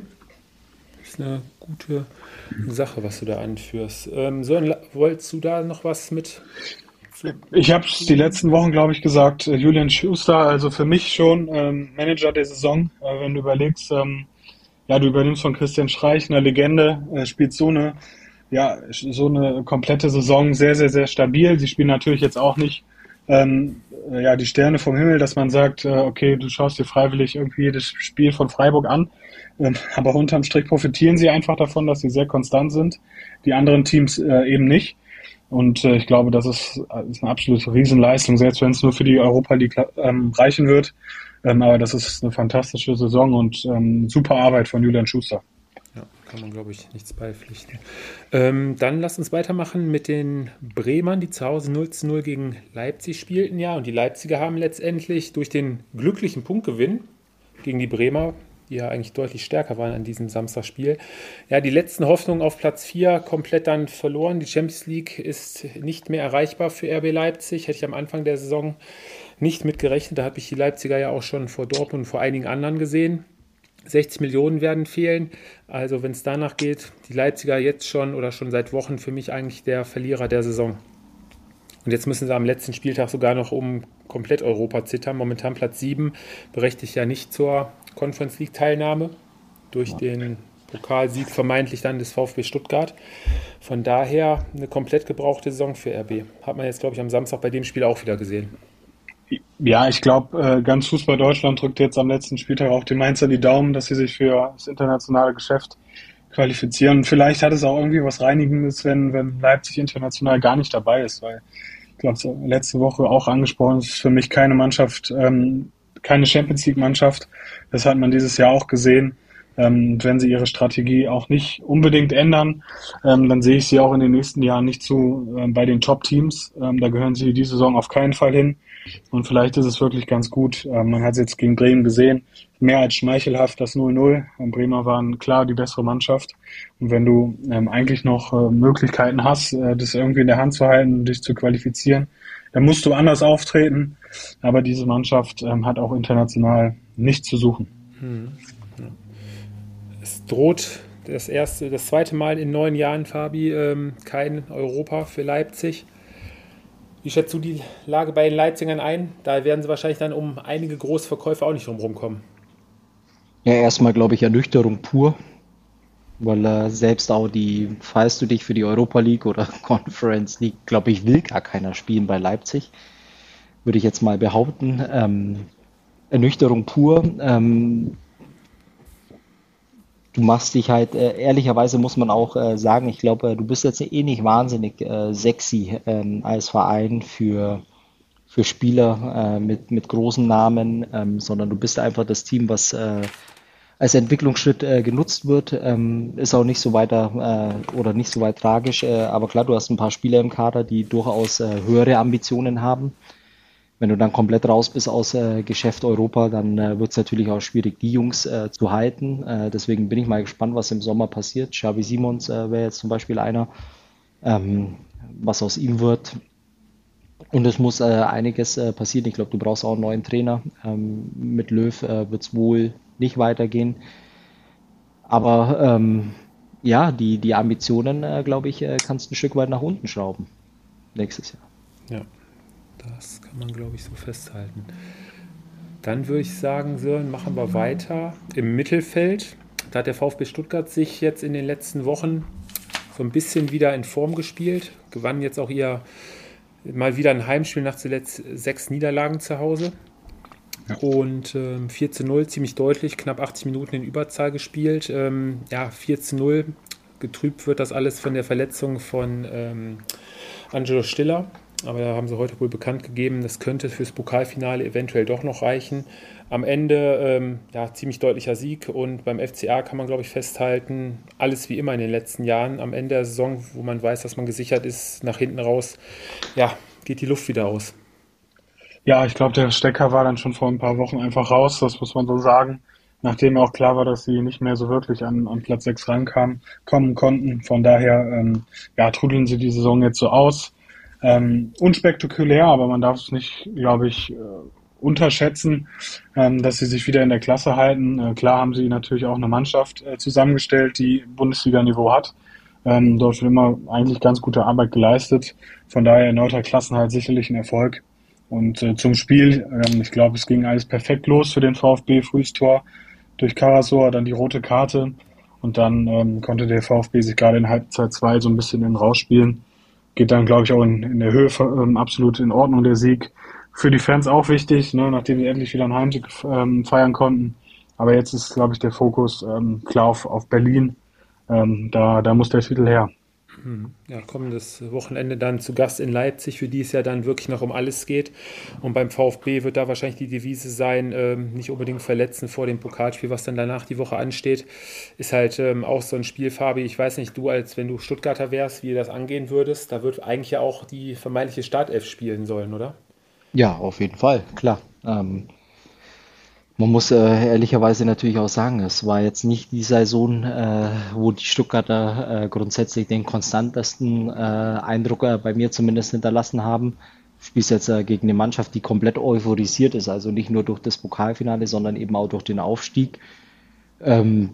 Das ist eine gute Sache, was du da anführst. Ähm, Sören, la- wolltest du da noch was mit? Zu- Ich habe es die letzten Wochen, glaube ich, gesagt, äh, Julian Schuster, also für mich schon ähm, Manager der Saison, äh, wenn du überlegst, ähm, ja, du übernimmst von Christian Streich, eine Legende, äh, spielt so eine, ja, so eine komplette Saison sehr, sehr, sehr stabil. Sie spielen natürlich jetzt auch nicht ähm, äh, ja, die Sterne vom Himmel, dass man sagt, äh, okay, du schaust dir freiwillig irgendwie jedes Spiel von Freiburg an. Ähm, aber unterm Strich profitieren sie einfach davon, dass sie sehr konstant sind. Die anderen Teams äh, eben nicht. Und äh, ich glaube, das ist, ist eine absolute Riesenleistung, selbst wenn es nur für die Europa League ähm, reichen wird. Ähm, aber das ist eine fantastische Saison und ähm, super Arbeit von Julian Schuster. Ja, kann man, glaube ich, nichts beipflichten. Ähm, dann lass uns weitermachen mit den Bremern, die zu Hause null zu null gegen Leipzig spielten. Ja, und die Leipziger haben letztendlich durch den glücklichen Punktgewinn gegen die Bremer, die ja eigentlich deutlich stärker waren an diesem Samstagspiel, ja, die letzten Hoffnungen auf Platz vier komplett dann verloren. Die Champions League ist nicht mehr erreichbar für R B Leipzig. Hätte ich am Anfang der Saison nicht mit gerechnet. Da habe ich die Leipziger ja auch schon vor Dortmund und vor einigen anderen gesehen. sechzig Millionen werden fehlen. Also wenn es danach geht, die Leipziger jetzt schon oder schon seit Wochen für mich eigentlich der Verlierer der Saison. Und jetzt müssen sie am letzten Spieltag sogar noch um komplett Europa zittern. Momentan Platz sieben, berechtigt ja nicht zur Conference League Teilnahme durch den Pokalsieg vermeintlich dann des VfB Stuttgart. Von daher eine komplett gebrauchte Saison für R B. Hat man jetzt, glaube ich, am Samstag bei dem Spiel auch wieder gesehen. Ja, ich glaube, äh, ganz Fußball Deutschland drückt jetzt am letzten Spieltag auch den Mainzer die Daumen, dass sie sich für das internationale Geschäft qualifizieren. Vielleicht hat es auch irgendwie was Reinigendes, wenn, wenn Leipzig international gar nicht dabei ist, weil ich glaube, so letzte Woche auch angesprochen, es ist für mich keine Mannschaft, ähm, keine Champions League Mannschaft. Das hat man dieses Jahr auch gesehen. Ähm, wenn sie ihre Strategie auch nicht unbedingt ändern, ähm, dann sehe ich sie auch in den nächsten Jahren nicht zu äh, bei den Top-Teams. Ähm, da gehören sie diese Saison auf keinen Fall hin. Und vielleicht ist es wirklich ganz gut. Ähm, man hat es jetzt gegen Bremen gesehen, mehr als schmeichelhaft das null null. Und Bremer waren klar die bessere Mannschaft. Und wenn du ähm, eigentlich noch äh, Möglichkeiten hast, äh, das irgendwie in der Hand zu halten und dich zu qualifizieren, dann musst du anders auftreten. Aber diese Mannschaft ähm, hat auch international nichts zu suchen. Hm. Ja. Es droht das erste, das zweite Mal in neun Jahren, Fabi, ähm, kein Europa für Leipzig. Wie schätzt du die Lage bei den Leipzigern ein? Da werden sie wahrscheinlich dann um einige Großverkäufe auch nicht drum rumkommen. Ja, erstmal glaube ich Ernüchterung pur, weil äh, selbst auch die, falls du dich für die Europa League oder Conference League, glaube ich, will gar keiner spielen bei Leipzig, würde ich jetzt mal behaupten. Ähm, Ernüchterung pur. Ähm, du machst dich halt, äh, ehrlicherweise muss man auch äh, sagen, ich glaube, äh, du bist jetzt eh nicht wahnsinnig äh, sexy ähm, als Verein für, für Spieler äh, mit, mit großen Namen, ähm, sondern du bist einfach das Team, was äh, als Entwicklungsschritt äh, genutzt wird. Ähm, ist auch nicht so weiter äh, oder nicht so weit tragisch, äh, aber klar, du hast ein paar Spieler im Kader, die durchaus äh, höhere Ambitionen haben. Wenn du dann komplett raus bist aus äh, Geschäft Europa, dann äh, wird es natürlich auch schwierig, die Jungs äh, zu halten. Äh, deswegen bin ich mal gespannt, was im Sommer passiert. Xavi Simons äh, wäre jetzt zum Beispiel einer, ähm, was aus ihm wird. Und es muss äh, einiges äh, passieren. Ich glaube, du brauchst auch einen neuen Trainer. Ähm, mit Löw äh, wird es wohl nicht weitergehen. Aber ähm, ja, die, die Ambitionen, äh, glaube ich, äh, kannst du ein Stück weit nach unten schrauben nächstes Jahr. Ja, das kann man, glaube ich, so festhalten. Dann würde ich sagen, Sören, machen wir weiter im Mittelfeld. Da hat der VfB Stuttgart sich jetzt in den letzten Wochen so ein bisschen wieder in Form gespielt. Gewann jetzt auch ihr mal wieder ein Heimspiel nach zuletzt sechs Niederlagen zu Hause. Ja. Und ähm, vier zu null, ziemlich deutlich, knapp achtzig Minuten in Überzahl gespielt. Ähm, ja, vier zu null. Getrübt wird das alles von der Verletzung von ähm, Angelo Stiller. Aber da haben sie heute wohl bekannt gegeben, das könnte fürs Pokalfinale eventuell doch noch reichen. Am Ende ähm, ja, ziemlich deutlicher Sieg und beim F C A kann man, glaube ich, festhalten, alles wie immer in den letzten Jahren. Am Ende der Saison, wo man weiß, dass man gesichert ist, nach hinten raus, ja, geht die Luft wieder aus. Ja, ich glaube, der Stecker war dann schon vor ein paar Wochen einfach raus, das muss man so sagen. Nachdem auch klar war, dass sie nicht mehr so wirklich an, an Platz sechs rankamen, kommen konnten. Von daher ähm, ja, trudeln sie die Saison jetzt so aus. Ähm, unspektakulär, aber man darf es nicht, glaube ich, äh, unterschätzen, ähm, dass sie sich wieder in der Klasse halten. Äh, klar haben sie natürlich auch eine Mannschaft äh, zusammengestellt, die Bundesliga-Niveau hat. Ähm, dort wird immer eigentlich ganz gute Arbeit geleistet. Von daher erneuter Klassenhalt sicherlich ein Erfolg. Und äh, zum Spiel, ähm, ich glaube, es ging alles perfekt los für den VfB. Frühes Tor durch Karasor, dann die rote Karte. Und dann ähm, konnte der VfB sich gerade in Halbzeit zwei so ein bisschen in rausspielen. Geht dann, glaube ich, auch in, in der Höhe ähm, absolut in Ordnung, der Sieg. Für die Fans auch wichtig, ne, nachdem sie endlich wieder einen Heimsieg ähm, feiern konnten. Aber jetzt ist, glaube ich, der Fokus ähm, klar auf, auf Berlin. Ähm, da, da muss der Titel her. Ja, kommendes Wochenende dann zu Gast in Leipzig, für die es ja dann wirklich noch um alles geht. Und beim VfB wird da wahrscheinlich die Devise sein, ähm, nicht unbedingt verletzen vor dem Pokalspiel, was dann danach die Woche ansteht. Ist halt ähm, auch so ein Spiel, Fabi, ich weiß nicht, du als wenn du Stuttgarter wärst, wie du das angehen würdest, da wird eigentlich ja auch die vermeintliche Startelf spielen sollen, oder? Ja, auf jeden Fall, klar. Ähm, Man muss äh, ehrlicherweise natürlich auch sagen, es war jetzt nicht die Saison, äh, wo die Stuttgarter äh, grundsätzlich den konstantesten äh, Eindruck äh, bei mir zumindest hinterlassen haben. Du spielst jetzt äh, gegen eine Mannschaft, die komplett euphorisiert ist, also nicht nur durch das Pokalfinale, sondern eben auch durch den Aufstieg. Ähm,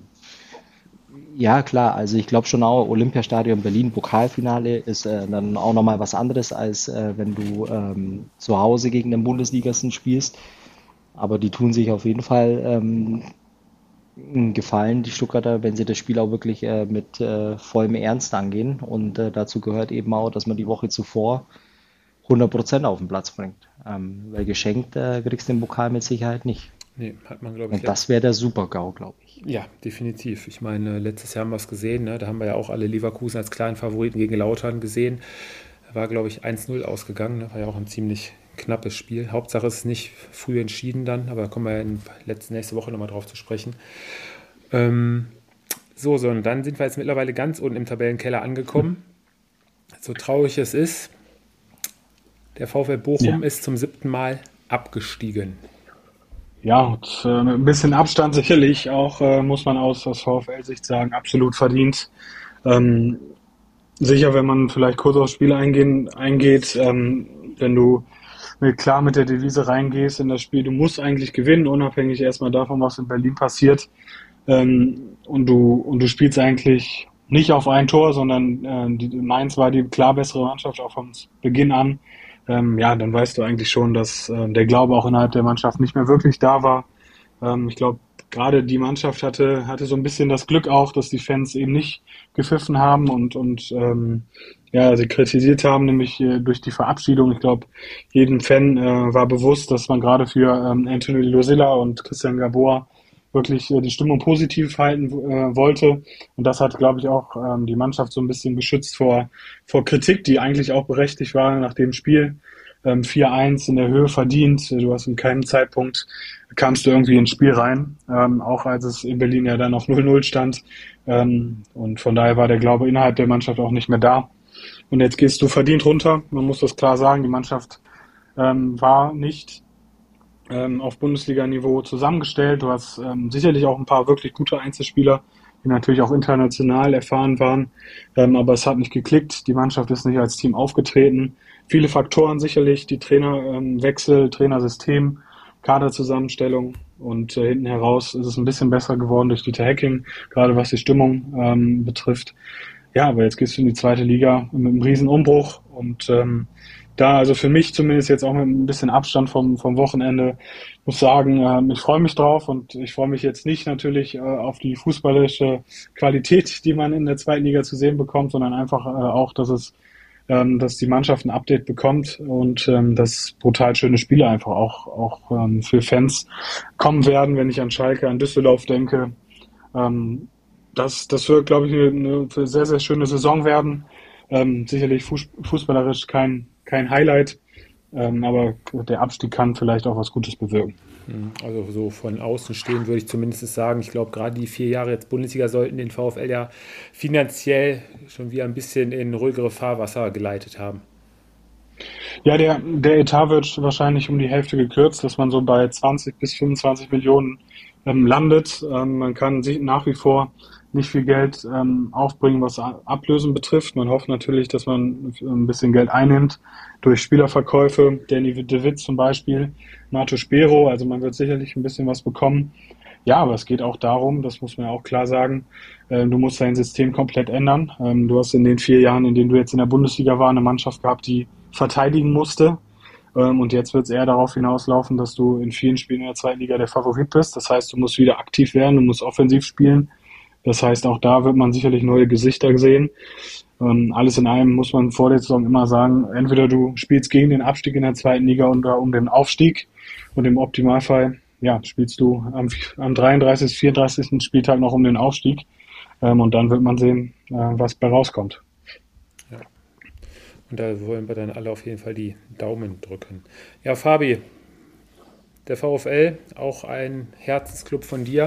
ja, klar, also ich glaube schon auch, Olympiastadion Berlin, Pokalfinale ist äh, dann auch nochmal was anderes, als äh, wenn du ähm, zu Hause gegen den Bundesligisten spielst. Aber die tun sich auf jeden Fall ähm, einen Gefallen, die Stuttgarter, wenn sie das Spiel auch wirklich äh, mit äh, vollem Ernst angehen. Und äh, dazu gehört eben auch, dass man die Woche zuvor hundert Prozent auf den Platz bringt. Ähm, weil geschenkt äh, kriegst du den Pokal mit Sicherheit nicht. Nee, hat man, glaube ich. Und das wäre der Super-GAU, glaube ich. Ja, definitiv. Ich meine, letztes Jahr haben wir es gesehen, ne? Da haben wir ja auch alle Leverkusen als kleinen Favoriten gegen Lautern gesehen. War, glaube ich, eins null ausgegangen. Ne? War ja auch ein ziemlich knappes Spiel. Hauptsache es ist nicht früh entschieden dann, aber da kommen wir ja in letzte, nächste Woche nochmal drauf zu sprechen. Ähm, so, so, und dann sind wir jetzt mittlerweile ganz unten im Tabellenkeller angekommen. So traurig es ist, der VfL Bochum ja. ist zum siebten Mal abgestiegen. Ja, und, äh, mit ein bisschen Abstand sicherlich auch, äh, muss man aus, aus VfL-Sicht sagen, absolut verdient. Ähm, sicher, wenn man vielleicht kurz aufs Spiel eingehen, eingeht, ähm, wenn du mit, klar mit der Devise reingehst in das Spiel, du musst eigentlich gewinnen, unabhängig erstmal davon, was in Berlin passiert. Ähm, und du und du spielst eigentlich nicht auf ein Tor, sondern äh, die, Mainz war die klar bessere Mannschaft auch von Beginn an. Ähm, ja, dann weißt du eigentlich schon, dass äh, der Glaube auch innerhalb der Mannschaft nicht mehr wirklich da war. Ähm, ich glaube, gerade die Mannschaft hatte hatte so ein bisschen das Glück auch, dass die Fans eben nicht gepfiffen haben und und ähm, ja, sie kritisiert haben, nämlich äh, durch die Verabschiedung. Ich glaube, jedem Fan äh, war bewusst, dass man gerade für ähm, Anthony Losilla und Christian Gabor wirklich äh, die Stimmung positiv halten äh, wollte. Und das hat, glaube ich, auch ähm, die Mannschaft so ein bisschen geschützt vor, vor Kritik, die eigentlich auch berechtigt war nach dem Spiel. Ähm, vier eins in der Höhe verdient. Du hast in keinem Zeitpunkt kamst du irgendwie ins Spiel rein, ähm, auch als es in Berlin ja dann auf null null stand. Ähm, und von daher war der Glaube innerhalb der Mannschaft auch nicht mehr da. Und jetzt gehst du verdient runter. Man muss das klar sagen, die Mannschaft ähm, war nicht ähm, auf Bundesliga-Niveau zusammengestellt. Du hast ähm, sicherlich auch ein paar wirklich gute Einzelspieler, die natürlich auch international erfahren waren. Ähm, aber es hat nicht geklickt. Die Mannschaft ist nicht als Team aufgetreten. Viele Faktoren sicherlich, die Trainerwechsel, ähm, Trainersystem, Kaderzusammenstellung und äh, hinten heraus ist es ein bisschen besser geworden durch Dieter Hecking, gerade was die Stimmung ähm, betrifft. Ja, aber jetzt gehst du in die zweite Liga mit einem riesen Umbruch und ähm, da, also für mich zumindest jetzt auch mit ein bisschen Abstand vom, vom Wochenende, muss sagen, ähm, ich freue mich drauf und ich freue mich jetzt nicht natürlich äh, auf die fußballerische Qualität, die man in der zweiten Liga zu sehen bekommt, sondern einfach äh, auch, dass es, ähm, dass die Mannschaft ein Update bekommt und ähm, dass brutal schöne Spiele einfach auch, auch ähm, für Fans kommen werden, wenn ich an Schalke, an Düsseldorf denke. Ähm, das, das wird, glaube ich, eine, eine sehr, sehr schöne Saison werden. Ähm, sicherlich fuß, fußballerisch kein, kein Highlight, ähm, aber der Abstieg kann vielleicht auch was Gutes bewirken. Also so von außen stehen würde ich zumindest sagen, ich glaube gerade die vier Jahre jetzt Bundesliga sollten den VfL ja finanziell schon wieder ein bisschen in ruhigere Fahrwasser geleitet haben. Ja, der, der Etat wird wahrscheinlich um die Hälfte gekürzt, dass man so bei zwanzig bis fünfundzwanzig Millionen ähm, landet. Ähm, man kann sich nach wie vor nicht viel Geld ähm, aufbringen, was Ablösen betrifft. Man hofft natürlich, dass man ein bisschen Geld einnimmt durch Spielerverkäufe. Danny de Witt zum Beispiel, Marto Spero, also man wird sicherlich ein bisschen was bekommen. Ja, aber es geht auch darum, das muss man ja auch klar sagen, äh, du musst dein System komplett ändern. Ähm, du hast in den vier Jahren, in denen du jetzt in der Bundesliga warst, eine Mannschaft gehabt, die verteidigen musste. Ähm, und jetzt wird es eher darauf hinauslaufen, dass du in vielen Spielen in der zweiten Liga der Favorit bist. Das heißt, du musst wieder aktiv werden, du musst offensiv spielen. Das heißt, auch da wird man sicherlich neue Gesichter sehen. Ähm, alles in allem muss man vor der Saison immer sagen, entweder du spielst gegen den Abstieg in der zweiten Liga oder um den Aufstieg. Und im Optimalfall ja, spielst du am, am dreiunddreißigsten, vierunddreißigsten Spieltag noch um den Aufstieg. Ähm, und dann wird man sehen, äh, was bei rauskommt. Ja. Und da wollen wir dann alle auf jeden Fall die Daumen drücken. Ja, Fabi, der VfL, auch ein Herzensclub von dir.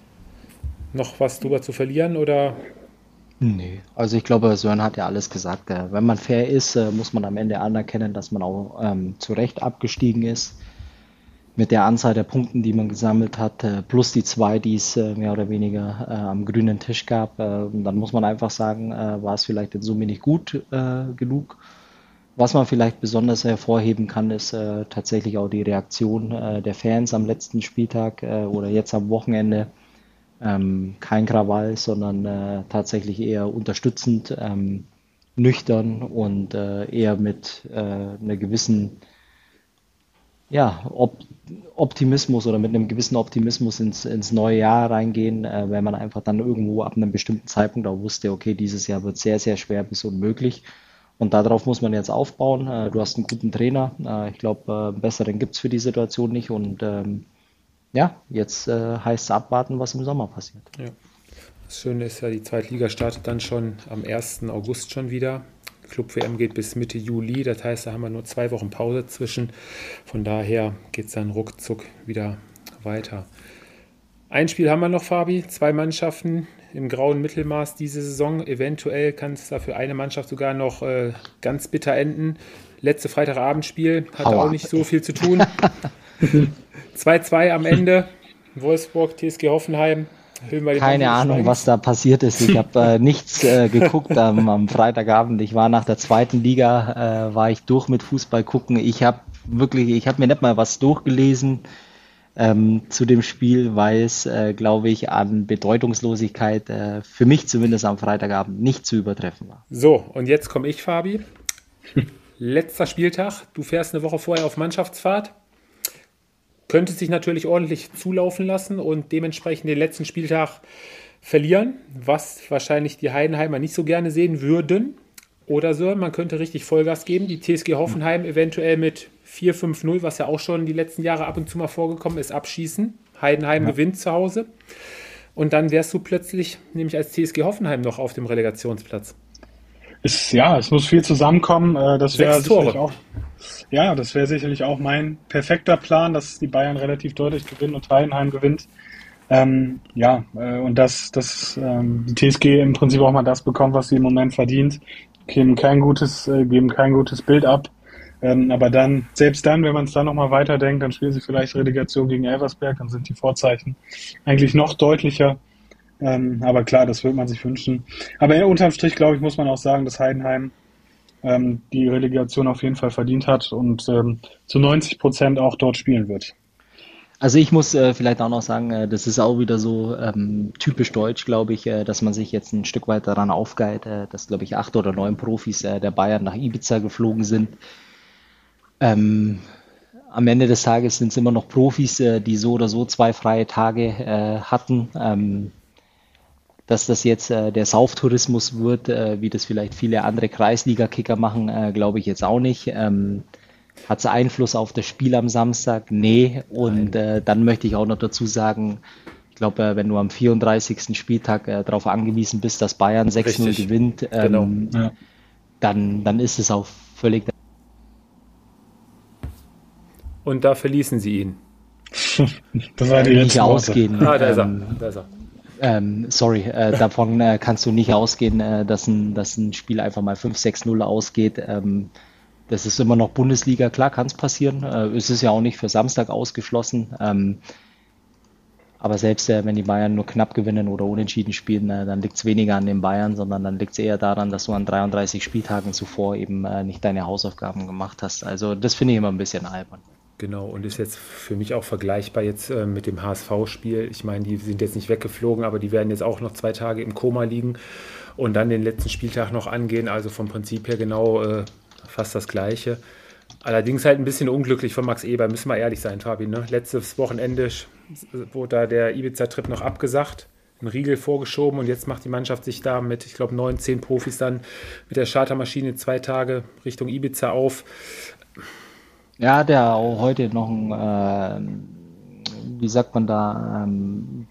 Noch was drüber zu verlieren oder? Nee, also ich glaube, Sören hat ja alles gesagt. Äh, Wenn man fair ist, äh, muss man am Ende anerkennen, dass man auch ähm, zu Recht abgestiegen ist. Mit der Anzahl der Punkten, die man gesammelt hat, äh, plus die zwei, die es äh, mehr oder weniger äh, am grünen Tisch gab. Äh, und dann muss man einfach sagen, äh, war es vielleicht in Summe nicht gut äh, genug. Was man vielleicht besonders hervorheben kann, ist äh, tatsächlich auch die Reaktion äh, der Fans am letzten Spieltag äh, oder jetzt am Wochenende. Ähm, kein Krawall, sondern äh, tatsächlich eher unterstützend, ähm, nüchtern und äh, eher mit äh, einer gewissen ja, Op Optimismus oder mit einem gewissen Optimismus ins, ins neue Jahr reingehen, äh, wenn man einfach dann irgendwo ab einem bestimmten Zeitpunkt auch wusste, okay, dieses Jahr wird sehr, sehr schwer bis unmöglich. Und darauf muss man jetzt aufbauen. Äh, du hast einen guten Trainer. Äh, ich glaube, äh, einen besseren gibt es für die Situation nicht. Und ähm, ja, jetzt äh, heißt es abwarten, was im Sommer passiert. Ja. Das Schöne ist ja, die zweite Liga startet dann schon am ersten August schon wieder. Club-W M geht bis Mitte Juli, das heißt, da haben wir nur zwei Wochen Pause zwischen. Von daher geht es dann ruckzuck wieder weiter. Ein Spiel haben wir noch, Fabi. Zwei Mannschaften im grauen Mittelmaß diese Saison. Eventuell kann es da für eine Mannschaft sogar noch äh, ganz bitter enden. Letzte Freitagabendspiel hatte Aua. auch nicht so viel zu tun. zwei zwei am Ende. Wolfsburg, T S G Hoffenheim. Hören wir die Keine Hoffnung Ahnung, steigen. was da passiert ist. Ich habe äh, nichts äh, geguckt am, am Freitagabend. Ich war nach der zweiten Liga, äh, war ich durch mit Fußball gucken. Ich habe wirklich, ich habe mir nicht mal was durchgelesen ähm, zu dem Spiel, weil es, äh, glaube ich, an Bedeutungslosigkeit äh, für mich zumindest am Freitagabend nicht zu übertreffen war. So, und jetzt komme ich, Fabi. Letzter Spieltag. Du fährst eine Woche vorher auf Mannschaftsfahrt. Könntest dich natürlich ordentlich zulaufen lassen und dementsprechend den letzten Spieltag verlieren, was wahrscheinlich die Heidenheimer nicht so gerne sehen würden. Oder so, man könnte richtig Vollgas geben. Die T S G Hoffenheim eventuell mit vier fünf null, was ja auch schon die letzten Jahre ab und zu mal vorgekommen ist, abschießen. Heidenheim ja. gewinnt zu Hause. Und dann wärst du plötzlich, nämlich als T S G Hoffenheim, noch auf dem Relegationsplatz. Ist, ja, es muss viel zusammenkommen. Das wäre sicherlich auch, ja, das wäre sicherlich auch mein perfekter Plan, dass die Bayern relativ deutlich gewinnen und Heidenheim gewinnt. Ähm, ja, äh, und dass, dass ähm, die T S G im Prinzip auch mal das bekommt, was sie im Moment verdient. Geben kein gutes, äh, geben kein gutes Bild ab. Ähm, aber dann, selbst dann, wenn man es dann nochmal weiterdenkt, dann spielen sie vielleicht Relegation gegen Elversberg, dann sind die Vorzeichen eigentlich noch deutlicher. Ähm, aber klar, das würde man sich wünschen. Aber ja, unterm Strich, glaube ich, muss man auch sagen, dass Heidenheim ähm, die Relegation auf jeden Fall verdient hat und ähm, zu neunzig Prozent auch dort spielen wird. Also ich muss äh, vielleicht auch noch sagen, äh, das ist auch wieder so ähm, typisch deutsch, glaube ich, äh, dass man sich jetzt ein Stück weit daran aufgeilt, äh, dass, glaube ich, acht oder neun Profis äh, der Bayern nach Ibiza geflogen sind. Ähm, am Ende des Tages sind es immer noch Profis, äh, die so oder so zwei freie Tage äh, hatten. Ähm, dass das jetzt äh, der Sauftourismus wird, äh, wie das vielleicht viele andere Kreisliga-Kicker machen, äh, glaube ich jetzt auch nicht. Ähm, Hat es Einfluss auf das Spiel am Samstag? Nee. Und äh, dann möchte ich auch noch dazu sagen, ich glaube, äh, wenn du am vierunddreißigsten Spieltag äh, darauf angewiesen bist, dass Bayern sechs null Richtig. gewinnt, ähm, Genau. Ja. dann, dann ist es auch völlig... Und da verließen sie ihn. Das war die nicht letzte Worte. ausgehen. Ah, da ist er. ähm, Da ist er. Ähm, sorry, äh, davon äh, kannst du nicht ausgehen, äh, dass, ein, dass ein Spiel einfach mal fünf sechs null ausgeht. Ähm, das ist immer noch Bundesliga, klar, kann es passieren. Äh, es ist ja auch nicht für Samstag ausgeschlossen. Ähm, aber selbst äh, wenn die Bayern nur knapp gewinnen oder unentschieden spielen, äh, dann liegt es weniger an den Bayern, sondern dann liegt es eher daran, dass du an dreiunddreißig Spieltagen zuvor eben äh, nicht deine Hausaufgaben gemacht hast. Also das finde ich immer ein bisschen albern. Genau, und ist jetzt für mich auch vergleichbar jetzt äh, mit dem H S V-Spiel. Ich meine, die sind jetzt nicht weggeflogen, aber die werden jetzt auch noch zwei Tage im Koma liegen und dann den letzten Spieltag noch angehen. Also vom Prinzip her genau äh, fast das Gleiche. Allerdings halt ein bisschen unglücklich von Max Eber, müssen wir ehrlich sein, Fabi. Ne? Letztes Wochenende wurde da der Ibiza-Trip noch abgesagt, ein Riegel vorgeschoben und jetzt macht die Mannschaft sich da mit, ich glaube, neun, zehn Profis dann mit der Chartermaschine zwei Tage Richtung Ibiza auf. Ja, der auch heute noch ein, äh, wie sagt man da, ähm,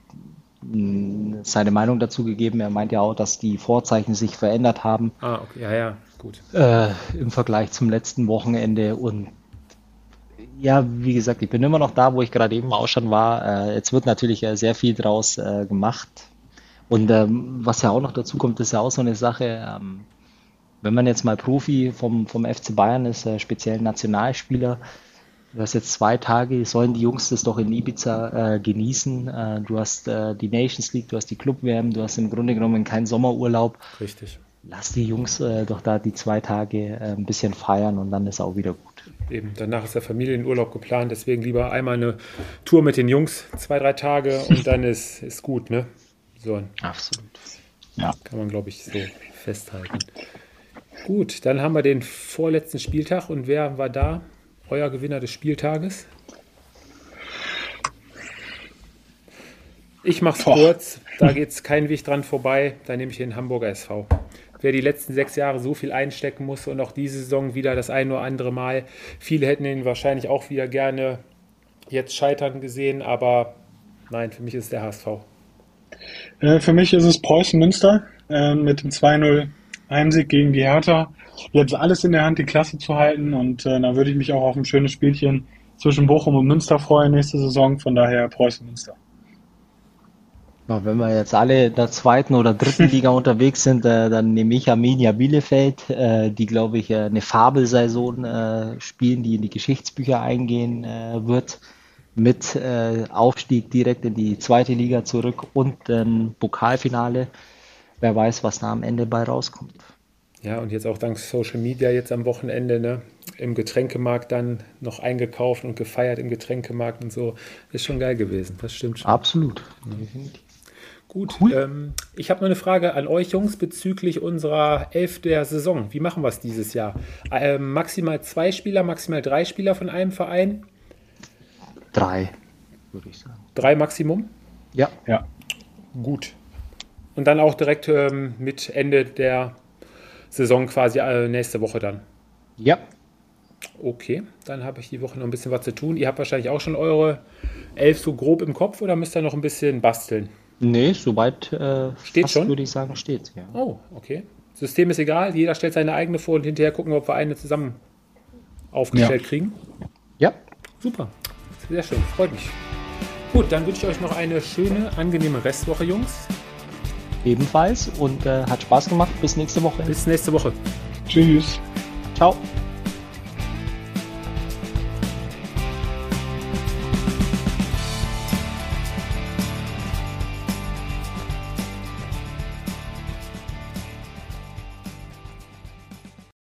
seine Meinung dazu gegeben. Er meint ja auch, dass die Vorzeichen sich verändert haben. Ah, okay, ja, ja, gut. Äh, im Vergleich zum letzten Wochenende. Und ja, wie gesagt, ich bin immer noch da, wo ich gerade eben auch schon war. Äh, jetzt wird natürlich äh, sehr viel draus äh, gemacht. Und ähm, was ja auch noch dazu kommt, ist ja auch so eine Sache, ähm, wenn man jetzt mal Profi vom, vom F C Bayern ist, äh, speziell Nationalspieler, du hast jetzt zwei Tage, sollen die Jungs das doch in Ibiza äh, genießen. Äh, du hast äh, die Nations League, du hast die Club-W M, du hast im Grunde genommen keinen Sommerurlaub. Richtig. Lass die Jungs äh, doch da die zwei Tage äh, ein bisschen feiern und dann ist auch wieder gut. Eben, danach ist der Familienurlaub geplant, deswegen lieber einmal eine Tour mit den Jungs, zwei, drei Tage und dann ist, ist gut, ne? So. Absolut. Ja. Kann man, glaube ich, so festhalten. Gut, dann haben wir den vorletzten Spieltag und wer war da euer Gewinner des Spieltages? Ich mache es kurz, da geht es kein Weg dran vorbei, da nehme ich den Hamburger S V. Wer die letzten sechs Jahre so viel einstecken muss und auch diese Saison wieder das ein oder andere Mal, viele hätten ihn wahrscheinlich auch wieder gerne jetzt scheitern gesehen, aber nein, für mich ist es der H S V. Äh, für mich ist es Preußen Münster äh, mit dem zwei null Heimsieg gegen die Hertha. Jetzt alles in der Hand, die Klasse zu halten und äh, da würde ich mich auch auf ein schönes Spielchen zwischen Bochum und Münster freuen nächste Saison. Von daher Preußen Münster. Ja, wenn wir jetzt alle in der zweiten oder dritten Liga unterwegs sind, äh, dann nehme ich Arminia Bielefeld, äh, die, glaube ich, äh, eine Fabelsaison äh, spielen, die in die Geschichtsbücher eingehen äh, wird, mit äh, Aufstieg direkt in die zweite Liga zurück und ähm, Pokalfinale. Wer weiß, was da am Ende bei rauskommt. Ja, und jetzt auch dank Social Media jetzt am Wochenende, ne, im Getränkemarkt dann noch eingekauft und gefeiert im Getränkemarkt und so. Ist schon geil gewesen, das stimmt schon. Absolut. Definitiv. Gut, cool. ähm, ich habe noch eine Frage an euch Jungs bezüglich unserer Elf der Saison. Wie machen wir es dieses Jahr? Ähm, maximal zwei Spieler, maximal drei Spieler von einem Verein? Drei, würde ich sagen. Drei Maximum? Ja. Ja. Gut. Und dann auch direkt ähm, mit Ende der Saison quasi äh, nächste Woche dann? Ja. Okay, dann habe ich die Woche noch ein bisschen was zu tun. Ihr habt wahrscheinlich auch schon eure Elf so grob im Kopf oder müsst ihr noch ein bisschen basteln? Nee, soweit äh, steht fast, schon? Würde ich sagen, steht. Ja. Oh, okay. System ist egal, jeder stellt seine eigene vor und hinterher gucken, ob wir eine zusammen aufgestellt Ja. kriegen. Ja. Super, sehr schön, freut mich. Gut, dann wünsche ich euch noch eine schöne, angenehme Restwoche, Jungs. Ebenfalls und äh, hat Spaß gemacht. Bis nächste Woche. Bis nächste Woche. Tschüss. Ciao.